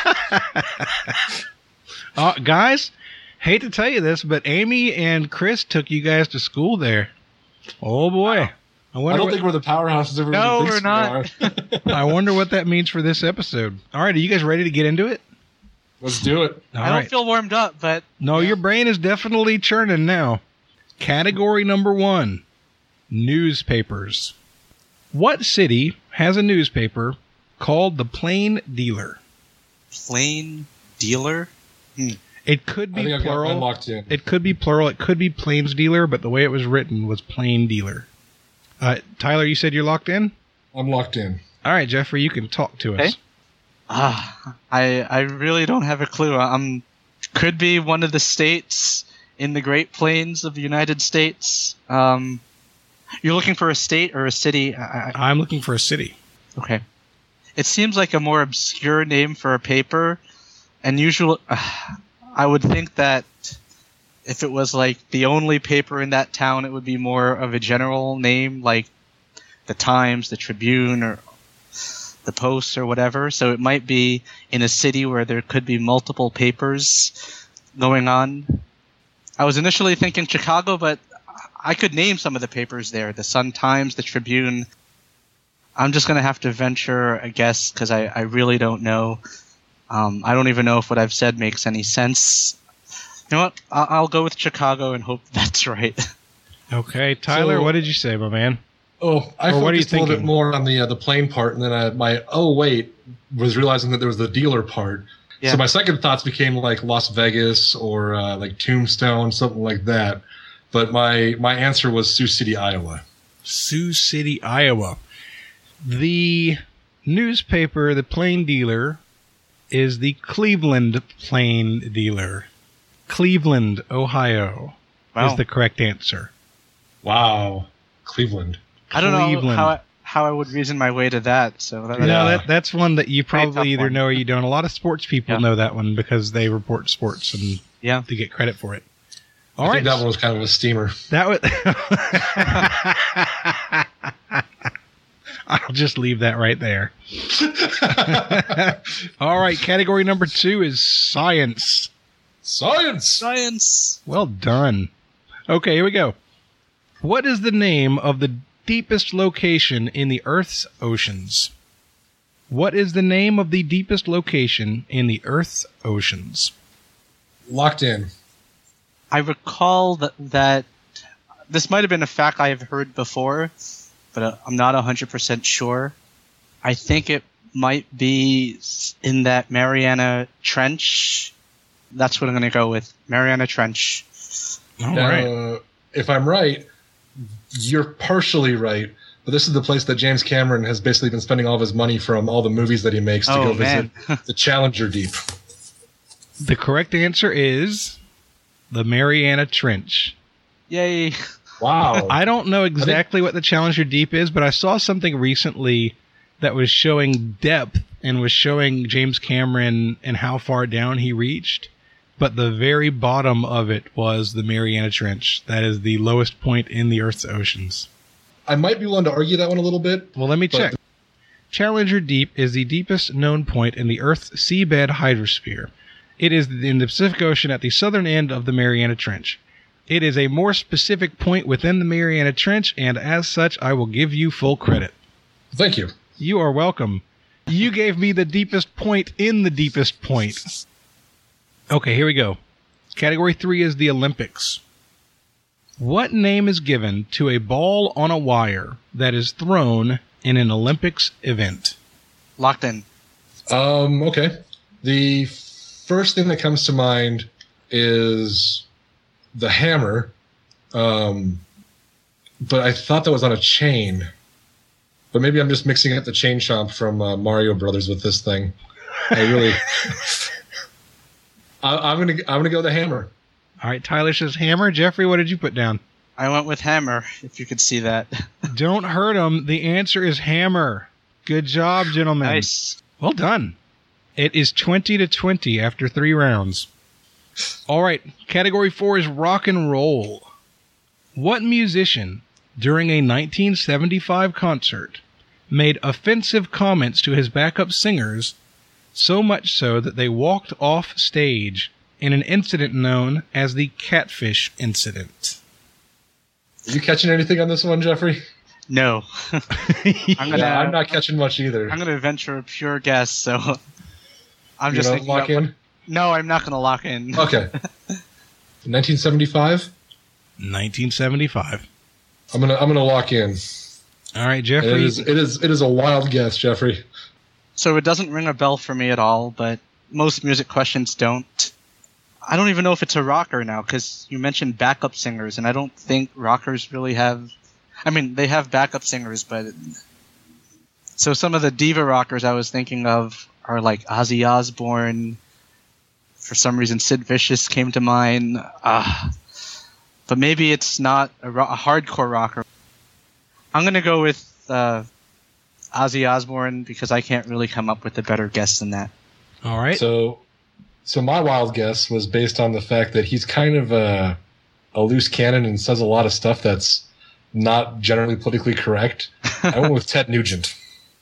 Uh, guys, hate to tell you this, but Amy and Chris took you guys to school there. Oh boy. I I wonder, don't what, think we're the powerhouses everyone No, thinks we're we not. are. I wonder what that means for this episode. All right, are you guys ready to get into it? Let's do it. All I don't right. feel warmed up, but No, your brain is definitely churning now. Category number one, newspapers. What city has a newspaper called the Plain Dealer? Plain Dealer? It could I be think I've got mine plural. locked in. It could be plural. It could be Plains Dealer, but the way it was written was Plain Dealer. Uh, Tyler, you said you're locked in? I'm locked in. All right, Jeffrey, you can talk to us. Okay. Ah, I I really don't have a clue. I'm could be one of the states in the Great Plains of the United States. Um, you're looking for a state or a city? I, I, I'm looking for a city. okay. It seems like a more obscure name for a paper, and usually uh, I would think that if it was like the only paper in that town, it would be more of a general name, like the Times, the Tribune, or the Post or whatever. So it might be in a city where there could be multiple papers going on. I was initially thinking Chicago, but I could name some of the papers there. The Sun-Times, the Tribune. I'm just going to have to venture a guess because I, I really don't know. Um, I don't even know if what I've said makes any sense. You know what? I'll, I'll go with Chicago and hope that's right. Okay, Tyler, So- what did you say, my man? Oh, I Or what are you focused a little bit thinking? more on the uh, the plane part, and then I, my oh wait was realizing that there was the dealer part. Yeah. So my second thoughts became like Las Vegas or uh, like Tombstone, something like that. But my my answer was Sioux City, Iowa. Sioux City, Iowa. The newspaper, the Plain Dealer, is the Cleveland Plain Dealer. Cleveland, Ohio Wow. is the correct answer. Wow, Cleveland. I don't know Cleveland. how I, how I would reason my way to that. So that, No, Yeah. that that's one that you Very tough probably either one. know or you don't. A lot of sports people Yeah. know that one because they report sports and yeah. they get credit for it. All I right, think that one was kind of a steamer. that was. I'll just leave that right there. All right, category number two is science. Science. Science. Well done. Okay, here we go. What is the name of the deepest location in the Earth's oceans? What is the name of the deepest location in the Earth's oceans? Locked in. I recall that, that this might have been a fact I have heard before, but uh, I'm not one hundred percent sure. I think it might be s- in that Mariana Trench. That's what I'm going to go with. Mariana Trench. All right. Uh, if I'm right, you're partially right. But this is the place that James Cameron has basically been spending all of his money from all the movies that he makes to Oh, go man. visit the Challenger Deep. The correct answer is the Mariana Trench. Yay. Wow. I don't know exactly what the Challenger Deep is, but I saw something recently that was showing depth and was showing James Cameron and how far down he reached. But the very bottom of it was the Mariana Trench. That is the lowest point in the Earth's oceans. I might be willing to argue that one a little bit. Well, let me But- check. Challenger Deep is the deepest known point in the Earth's seabed hydrosphere. It is in the Pacific Ocean at the southern end of the Mariana Trench. It is a more specific point within the Mariana Trench, and as such, I will give you full credit. Thank you. You are welcome. You gave me the deepest point in the deepest point. Okay, here we go. Category three is the Olympics. What name is given to a ball on a wire that is thrown in an Olympics event? Locked in. Um, okay. The first thing that comes to mind is the hammer. Um, but I thought that was on a chain. But maybe I'm just mixing up the chain chomp from uh, Mario Brothers with this thing. I really. I, I'm gonna I'm gonna go with the hammer. All right, Tyler says hammer. Jeffrey, what did you put down? I went with hammer, if you could see that. Don't hurt him. The answer is hammer. Good job, gentlemen. Nice. Well done. It is twenty to twenty after three rounds. All right, category four is rock and roll. What musician, during a nineteen seventy-five concert, made offensive comments to his backup singers, so much so that they walked off stage in an incident known as the Catfish Incident? Are you catching anything on this one, Jeffrey? No. I'm gonna. Yeah, I'm not catching much either. I'm gonna venture a pure guess. So I'm You just gonna thinking. lock about- in. No, I'm not gonna lock in. Okay. nineteen seventy-five. nineteen seventy-five. I'm gonna I'm gonna lock in. All right, And Jeffrey. it is it is it is a wild guess, Jeffrey. So it doesn't ring a bell for me at all, but most music questions don't. I don't even know if it's a rocker now, because you mentioned backup singers, and I don't think rockers really have... I mean, they have backup singers, but... So some of the diva rockers I was thinking of are like Ozzy Osbourne. For some reason, Sid Vicious came to mind. Ah, but maybe it's not a, ro- a hardcore rocker. I'm going to go with... Uh, Ozzy Osbourne, because I can't really come up with a better guess than that. All right. So, so my wild guess was based on the fact that he's kind of a, a loose cannon and says a lot of stuff that's not generally politically correct. I went with Ted Nugent.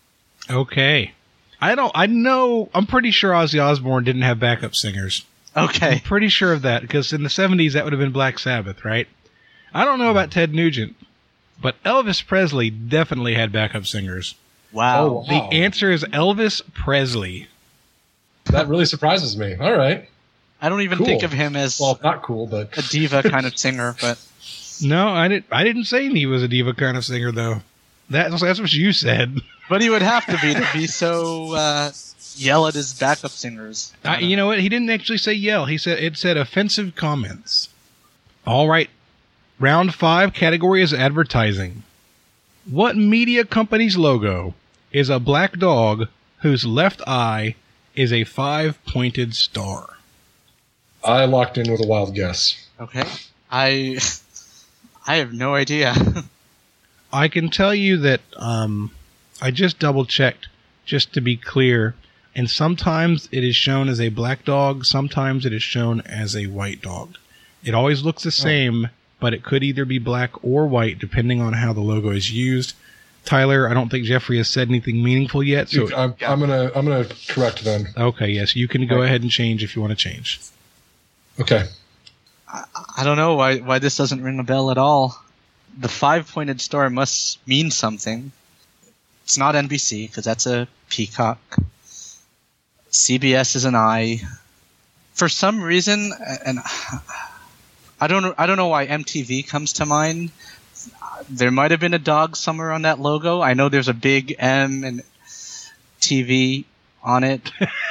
Okay. I don't, I know, I'm pretty sure Ozzy Osbourne didn't have backup singers. I'm Okay. pretty sure of that, because in the seventies that would have been Black Sabbath, right? I don't know about Ted Nugent, but Elvis Presley definitely had backup singers. Wow. Oh, wow. The answer is Elvis Presley. That really surprises me. All right. I don't even Cool. think of him as Well, not cool, but a diva kind of singer, but No, I didn't. I didn't say he was a diva kind of singer, though. That's that's what you said. but he would have to be to be so uh, yell at his backup singers. I, you know what? He didn't actually say yell. He said it said offensive comments. All right. Round five category is advertising. What media company's logo is a black dog whose left eye is a five-pointed star? I locked in with a wild guess. Okay. I I have no idea. I can tell you that um, I just double-checked, just to be clear, and sometimes it is shown as a black dog, sometimes it is shown as a white dog. It always looks the same, but it could either be black or white, depending on how the logo is used. Tyler, I don't think Jeffrey has said anything meaningful yet. So, I'm, I'm gonna I'm gonna correct then. okay, yes, you can go ahead and change if you want to change. Okay. I don't know why why this doesn't ring a bell at all. The five-pointed star must mean something. It's not N B C because that's a peacock. C B S is an eye. For some reason, and I don't know, I don't know why M T V comes to mind. There might have been a dog somewhere on that logo. I know there's a big M and T V on it.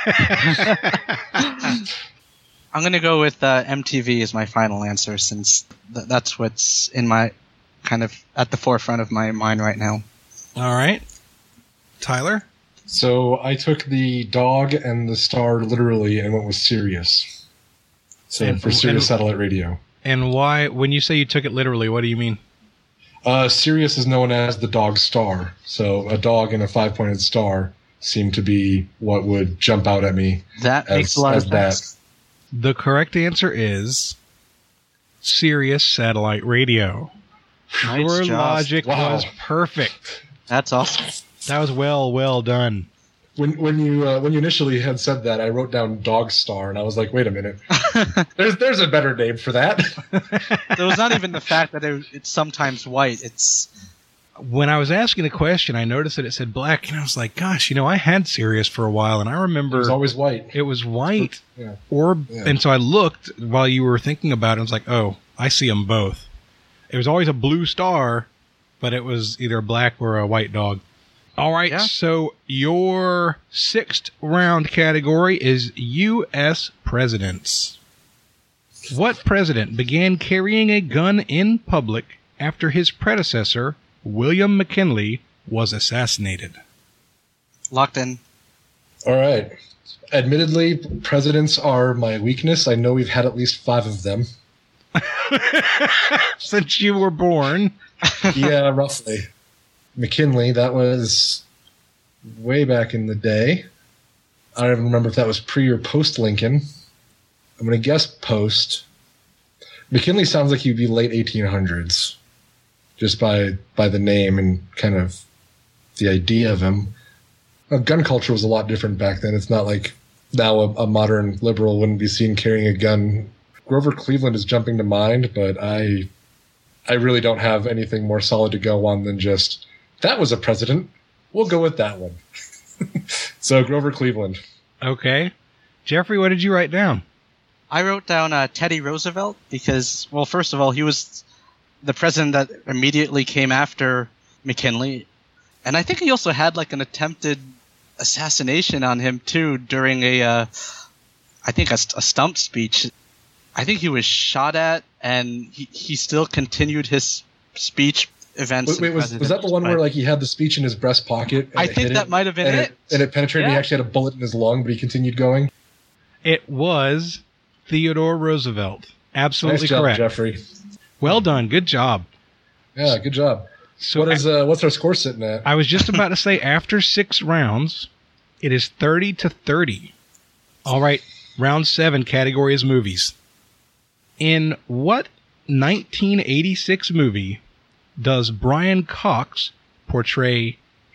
I'm going to go with uh, M T V as my final answer, since th- that's what's in my kind of at the forefront of my mind right now. All right. Tyler? So I took the dog and the star literally and went with Sirius. So And- for Sirius and- satellite radio. And why, when you say you took it literally, what do you mean? Uh, Sirius is known as the dog star. So a dog and a five-pointed star seem to be what would jump out at me. That As- makes a lot as of that. sense. The correct answer is Sirius Satellite Radio. Nice Your job. logic Wow. was perfect. That's awesome. That was well, well done. When when you uh, when you initially had said that, I wrote down dog star, and I was like, wait a minute, there's there's a better name for that. There was not even the fact that it, it's sometimes white. It's When I was asking the question, I noticed that it said black, and I was like, gosh, you know, I had Sirius for a while, and I remember It was always white. it was white. Yeah. Or Yeah. And so I looked while you were thinking about it. I was like, oh, I see them both. It was always a blue star, but it was either a black or a white dog. All right, Yeah. so your sixth round category is U S presidents. What president began carrying a gun in public after his predecessor, William McKinley, was assassinated? locked in. All right. Admittedly, presidents are my weakness. I know we've had at least five of them. Since you were born. Yeah, roughly. McKinley, that was way back in the day. I don't even remember if that was pre or post Lincoln. I'm going to guess post. McKinley sounds like he'd be late eighteen hundreds, just by by the name and kind of the idea of him. Uh, gun culture was a lot different back then. It's not like now a, a modern liberal wouldn't be seen carrying a gun. Grover Cleveland is jumping to mind, but I I really don't have anything more solid to go on than just, that was a president. We'll go with that one. So Grover Cleveland. Okay. Jeffrey, what did you write down? I wrote down uh, Teddy Roosevelt because, well, first of all, he was the president that immediately came after McKinley. And I think he also had like an attempted assassination on him too during a, uh, I think a, a stump speech. I think he was shot at, and he, he still continued his speech events. Wait, wait was, was that the one where like he had the speech in his breast pocket? and I it think hit that it, might have been and it. And it penetrated. And he Yeah. actually had a bullet in his lung, but he continued going. It was Theodore Roosevelt. Absolutely Nice job, correct. Jeffrey. Well done. Good job. Yeah, good job. So What is uh, what's our score sitting at? I was just about to say, after six rounds, it is thirty to thirty. All right, round seven category is movies. In what nineteen eighty-six movie does Brian Cox portray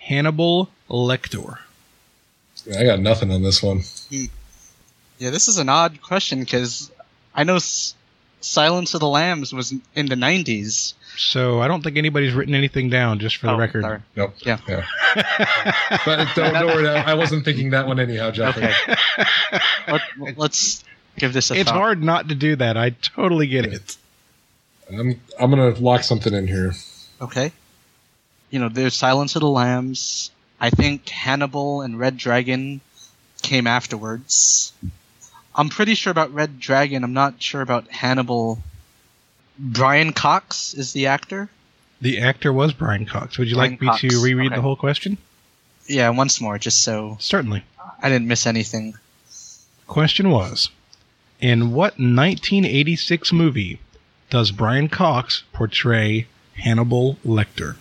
Hannibal Lecter? I got nothing on this one. Yeah, this is an odd question because I know S- Silence of the Lambs was in the nineties. So I don't think anybody's written anything down, just for the Oh, record. sorry. Nope. Yeah. yeah. But don't, don't worry, I wasn't thinking that one anyhow, Jeffrey. Okay. Let, let's give this a It's thought. hard not to do that. I totally get it. I'm I'm gonna lock something in here. Okay. You know, there's Silence of the Lambs. I think Hannibal and Red Dragon came afterwards. I'm pretty sure about Red Dragon. I'm not sure about Hannibal. Brian Cox is the actor. The actor was Brian Cox. Would you Brian like me Cox, to reread okay. the whole question? Yeah, once more, just so Certainly. I didn't miss anything. Question was, in what nineteen eighty-six movie does Brian Cox portray Hannibal Lecter?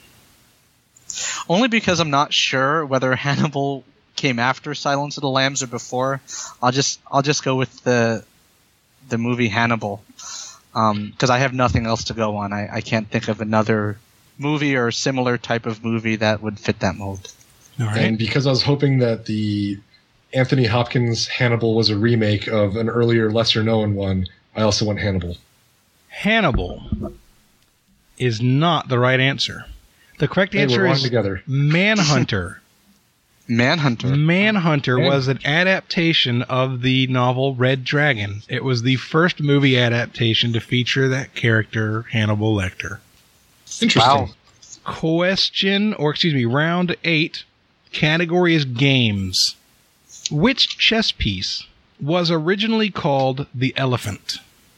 Only because I'm not sure whether Hannibal came after Silence of the Lambs or before. I'll just I'll just go with the the movie Hannibal. Because I have nothing else to go on. I, I can't think of another movie or similar type of movie that would fit that mold. All right. And because I was hoping that the Anthony Hopkins Hannibal was a remake of an earlier, lesser-known one, I also went Hannibal. Hannibal is not the right answer. The correct Hey, answer we're wrong is together. Manhunter. Manhunter. Manhunter Man- was an adaptation of the novel Red Dragon. It was the first movie adaptation to feature that character, Hannibal Lecter. Interesting. Wow. Question, or excuse me, round eight. Category is games. Which chess piece was originally called the Elephant?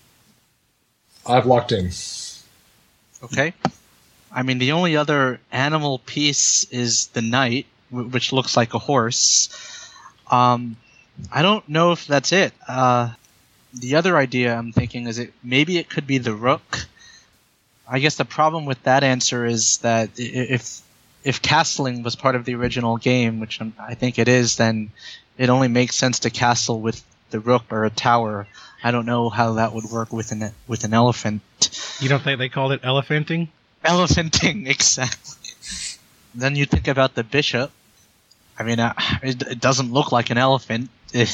I've locked in. Okay. I mean, the only other animal piece is the knight, w- which looks like a horse. Um, I don't know if that's it. Uh, the other idea I'm thinking is it maybe it could be the rook. I guess the problem with that answer is that i- if if castling was part of the original game, which I'm, I think it is, then it only makes sense to castle with the rook or a tower. I don't know how that would work with an with an elephant. You don't think they called it elephanting? Elephanting, exactly. Then you think about the bishop. I mean, uh, it, it doesn't look like an elephant. Eh,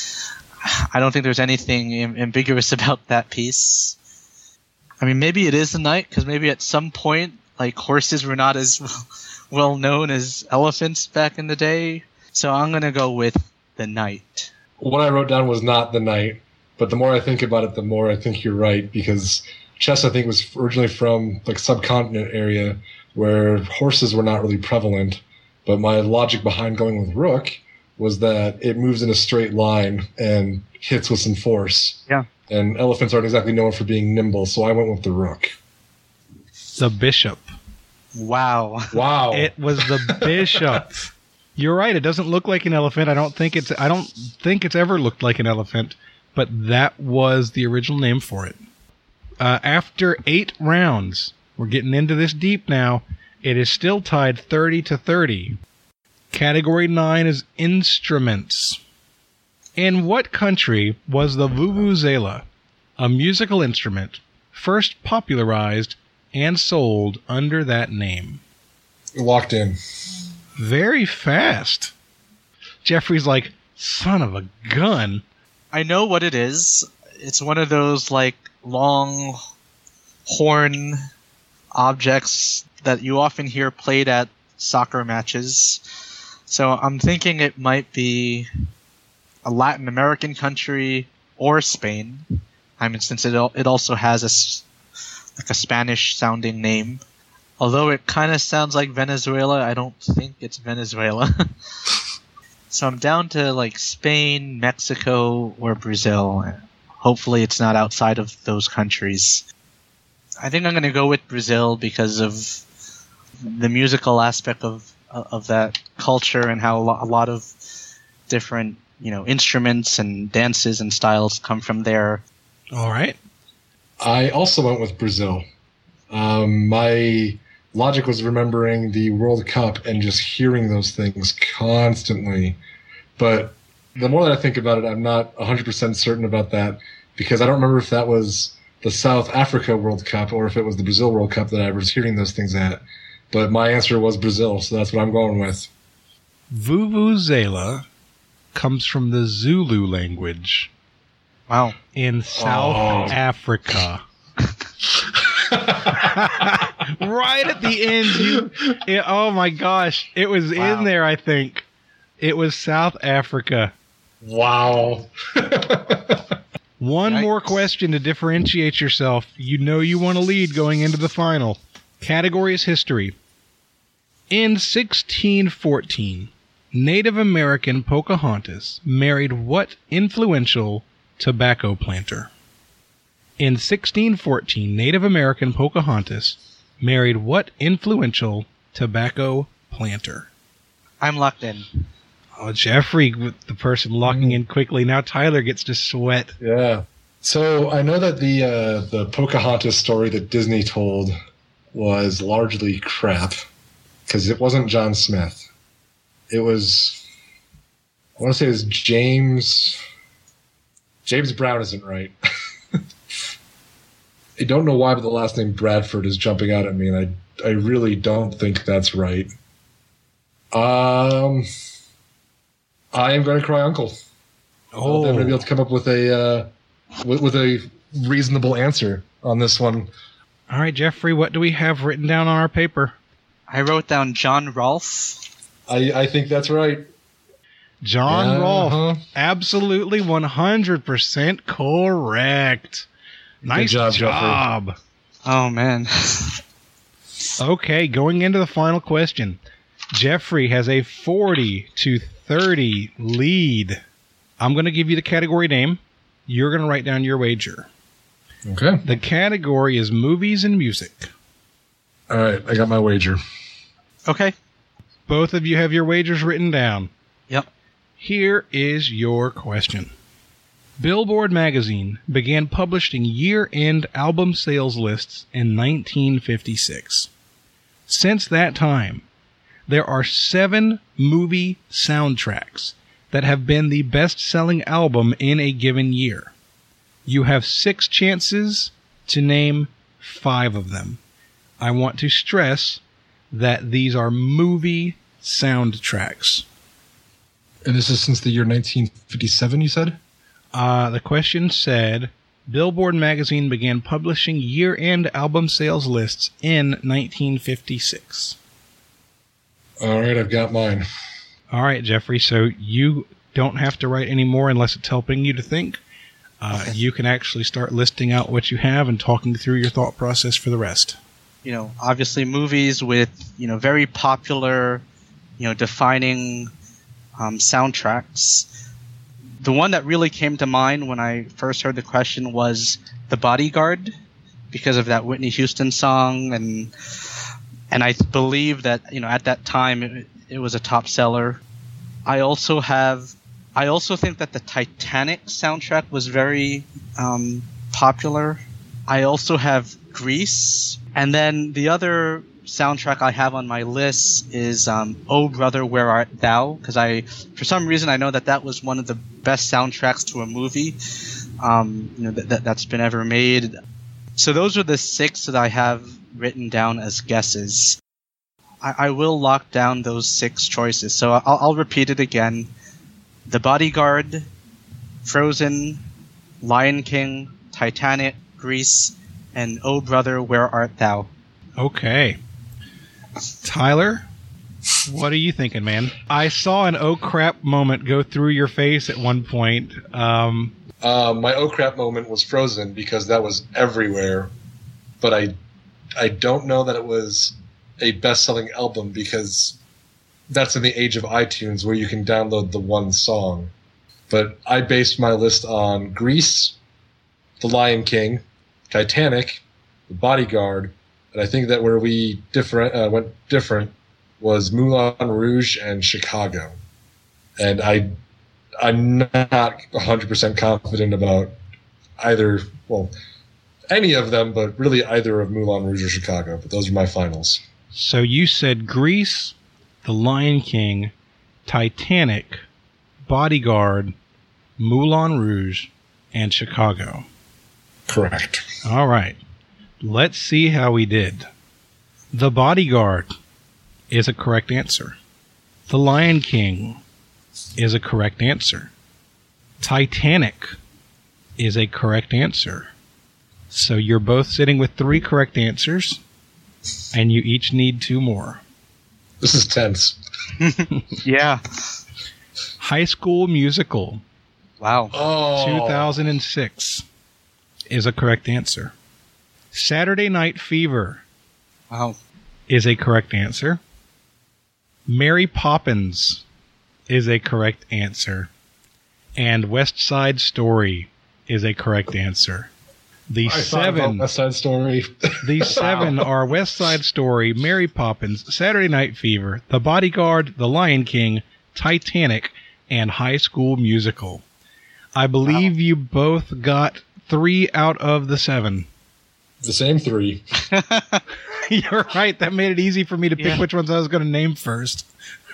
I don't think there's anything am- ambiguous about that piece. I mean, maybe it is the knight, because maybe at some point, like, horses were not as well known as elephants back in the day. So I'm going to go with the knight. What I wrote down was not the knight, but the more I think about it, the more I think you're right, because chess, I think, was originally from like subcontinent area where horses were not really prevalent. But my logic behind going with rook was that it moves in a straight line and hits with some force. Yeah. And elephants aren't exactly known for being nimble, so I went with the rook. The bishop. Wow. Wow. It was the bishop. You're right. It doesn't look like an elephant. I don't think it's. I don't think it's ever looked like an elephant. But that was the original name for it. Uh, after eight rounds, we're getting into this deep now. It is still tied thirty to thirty. Category nine is instruments. In what country was the vuvuzela, a musical instrument, first popularized and sold under that name? Locked in. Very fast. Jeffrey's like, son of a gun. I know what it is. It's one of those, like, long horn objects that you often hear played at soccer matches. So I'm thinking it might be a Latin American country or Spain. I mean, since it al- it also has a s- like a Spanish sounding name. Although it kind of sounds like Venezuela, I don't think it's Venezuela. So I'm down to like Spain, Mexico, or Brazil. Hopefully it's not outside of those countries. I think I'm going to go with Brazil because of the musical aspect of of that culture and how a lo- a lot of different, you know, instruments and dances and styles come from there. All right. I also went with Brazil. Um, my logic was remembering the World Cup and just hearing those things constantly. But the more that I think about it, I'm not one hundred percent certain about that because I don't remember if that was the South Africa World Cup or if it was the Brazil World Cup that I was hearing those things at. but my answer was Brazil, so that's what I'm going with. Vuvuzela comes from the Zulu language Wow. in South Oh. Africa. Right at the end, you. It, oh my gosh, it was Wow. in there. I think it was South Africa. Wow. One Yikes. more question to differentiate yourself. You know you want to lead going into the final. Category is history. In sixteen fourteen, Native American Pocahontas married what influential tobacco planter? In sixteen fourteen, Native American Pocahontas married what influential tobacco planter? I'm locked in. Oh, Jeffrey, with the person locking in quickly. Now Tyler gets to sweat. Yeah. So I know that the uh, the Pocahontas story that Disney told was largely crap because it wasn't John Smith. It was, I want to say it was James. James Brown isn't right. I don't know why, but the last name Bradford is jumping out at me, and I I really don't think that's right. Um, I am going to cry uncle. Oh. I'm going to be able to come up with a uh, with, with a reasonable answer on this one. All right, Jeffrey, what do we have written down on our paper? I wrote down John Rolfe. I, I think that's right. John Yeah, Rolfe. uh-huh. Absolutely one hundred percent correct. Nice job, job. Oh, man. Okay, going into the final question. Jeffrey has a forty to thirty lead. I'm going to give you the category name. You're going to write down your wager. Okay. The category is movies and music. All right, I got my wager. Okay. Both of you have your wagers written down. Yep. Here is your question. Billboard magazine began publishing year-end album sales lists in nineteen fifty-six. Since that time, there are seven movie soundtracks that have been the best-selling album in a given year. You have six chances to name five of them. I want to stress that these are movie soundtracks. And this is since the year nineteen fifty-seven, you said? Uh, the question said, Billboard magazine began publishing year-end album sales lists in nineteen fifty-six. All right, I've got mine. All right, Jeffrey, so you don't have to write any more unless it's helping you to think. Uh, you can actually start listing out what you have and talking through your thought process for the rest. You know, obviously movies with, you know, very popular, you know, defining um, soundtracks. The one that really came to mind when I first heard the question was The Bodyguard, because of that Whitney Houston song, and and I believe that, you know, at that time it, it was a top seller. I also have, I also think that the Titanic soundtrack was very um, popular. I also have Grease, and then the other soundtrack I have on my list is um, "Oh Brother, Where Art Thou?" because I, for some reason, I know that that was one of the best soundtracks to a movie, um, you know, that, that that's been ever made. So those are the six that I have written down as guesses. I, I will lock down those six choices. So I'll, I'll repeat it again: The Bodyguard, Frozen, Lion King, Titanic, Grease, and "Oh Brother, Where Art Thou?" Okay. Tyler, what are you thinking, man? I saw an oh crap moment go through your face at one point. Um, Uh, my oh crap moment was Frozen because that was everywhere, but I, I don't know that it was a best-selling album because that's in the age of iTunes where you can download the one song. But I based my list on Grease, The Lion King, Titanic, The Bodyguard, and I think that where we different uh, went different was Moulin Rouge and Chicago. And I, I'm not one hundred percent confident about either, well, any of them, but really either of Moulin Rouge or Chicago. But those are my finals. so you said Grease, The Lion King, Titanic, Bodyguard, Moulin Rouge, and Chicago. Correct. All right. Let's see how we did. The Bodyguard is a correct answer. The Lion King is a correct answer. Titanic is a correct answer. So you're both sitting with three correct answers, and you each need two more. This is tense. Yeah. High School Musical Wow. Oh. two thousand six is a correct answer. Saturday Night Fever Wow. is a correct answer. Mary Poppins is a correct answer. And West Side Story is a correct answer. The I thought seven about West Side Story. The seven are West Side Story, Mary Poppins, Saturday Night Fever, The Bodyguard, The Lion King, Titanic, and High School Musical. I believe Wow. you both got three out of the seven. The same three. You're right. That made it easy for me to pick Yeah. which ones I was going to name first.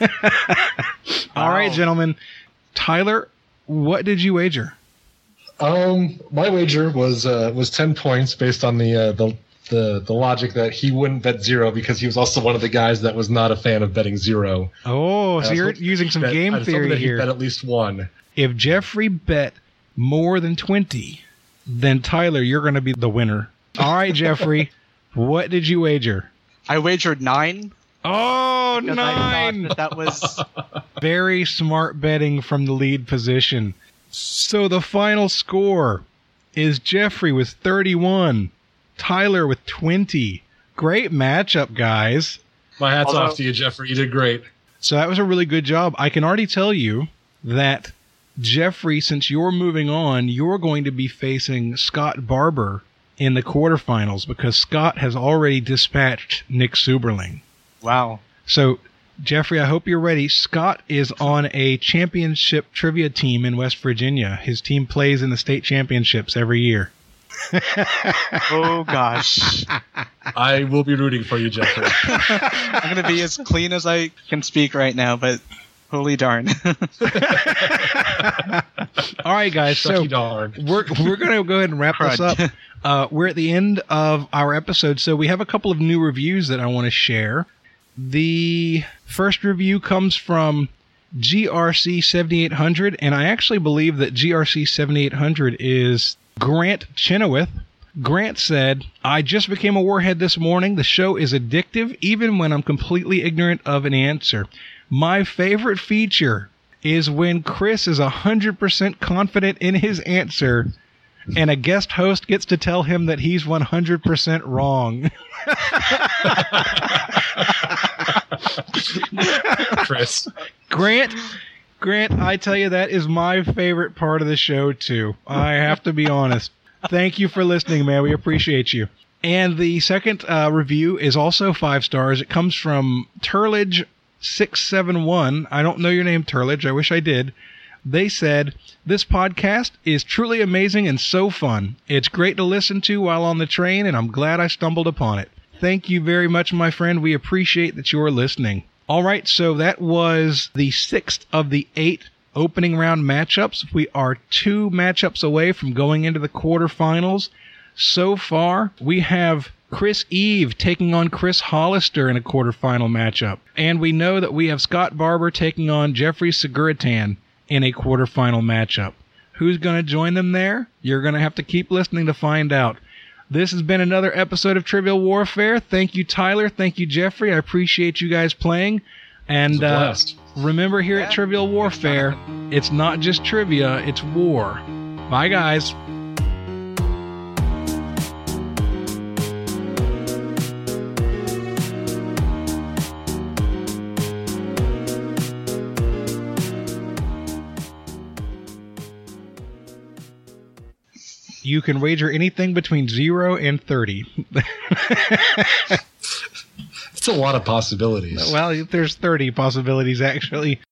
All right, Wow. gentlemen. Tyler, what did you wager? Um, my wager was uh, was ten points based on the, uh, the the the logic that he wouldn't bet zero because he was also one of the guys that was not a fan of betting zero. Oh, so I was you're hoping using he'd some bet- game I was hoping theory that he'd here. bet at least one. If Jeffrey bet more than twenty, then Tyler, you're going to be the winner. All right, Jeffrey, what did you wager? I wagered nine. Oh, Because nine! I thought that, that was Very smart betting from the lead position. So the final score is Jeffrey with thirty-one, Tyler with twenty. Great matchup, guys. My hat's Although- off to you, Jeffrey. You did great. So that was a really good job. I can already tell you that, Jeffrey, since you're moving on, you're going to be facing Scott Barber in the quarterfinals because Scott has already dispatched Nick Suberling. wow. So, Jeffrey, I hope you're ready. Scott is on a championship trivia team in West Virginia. His team plays in the state championships every year. Oh gosh. I will be rooting for you, Jeffrey. I'm gonna be as clean as I can speak right now, but holy darn. All right, guys. So Sucky darn. we're we're going to go ahead and wrap this Crud. up. Uh, we're at the end of our episode, so we have a couple of new reviews that I want to share. The first review comes from G R C seventy-eight hundred, and I actually believe that G R C seventy-eight hundred is Grant Chenoweth. Grant said, I just became a warhead this morning. The show is addictive, even when I'm completely ignorant of an answer. My favorite feature is when Chris is one hundred percent confident in his answer, and a guest host gets to tell him that he's one hundred percent wrong. Chris. Grant, Grant, I tell you, that is my favorite part of the show, too. I have to be honest. Thank you for listening, man. We appreciate you. And the second uh, review is also five stars. It comes from Turlage six seven one. I don't know your name, Turlage. I wish I did. They said, this podcast is truly amazing and so fun. It's great to listen to while on the train, and I'm glad I stumbled upon it. Thank you very much, my friend. We appreciate that you're listening. All right, so that was the sixth of the eight opening round matchups. We are two matchups away from going into the quarterfinals. So far, we have Chris Eve taking on Chris Hollister in a quarterfinal matchup. And we know that we have Scott Barber taking on Jeffrey Seguritan in a quarterfinal matchup. Who's going to join them there? You're going to have to keep listening to find out. This has been another episode of Trivial Warfare. Thank you, Tyler. Thank you, Jeffrey. I appreciate you guys playing. And It was a uh, blast. remember, here at Trivial Warfare, it's not just trivia, it's war. Bye, guys. You can wager anything between zero and thirty. It's a lot of possibilities. Well, there's thirty possibilities, actually.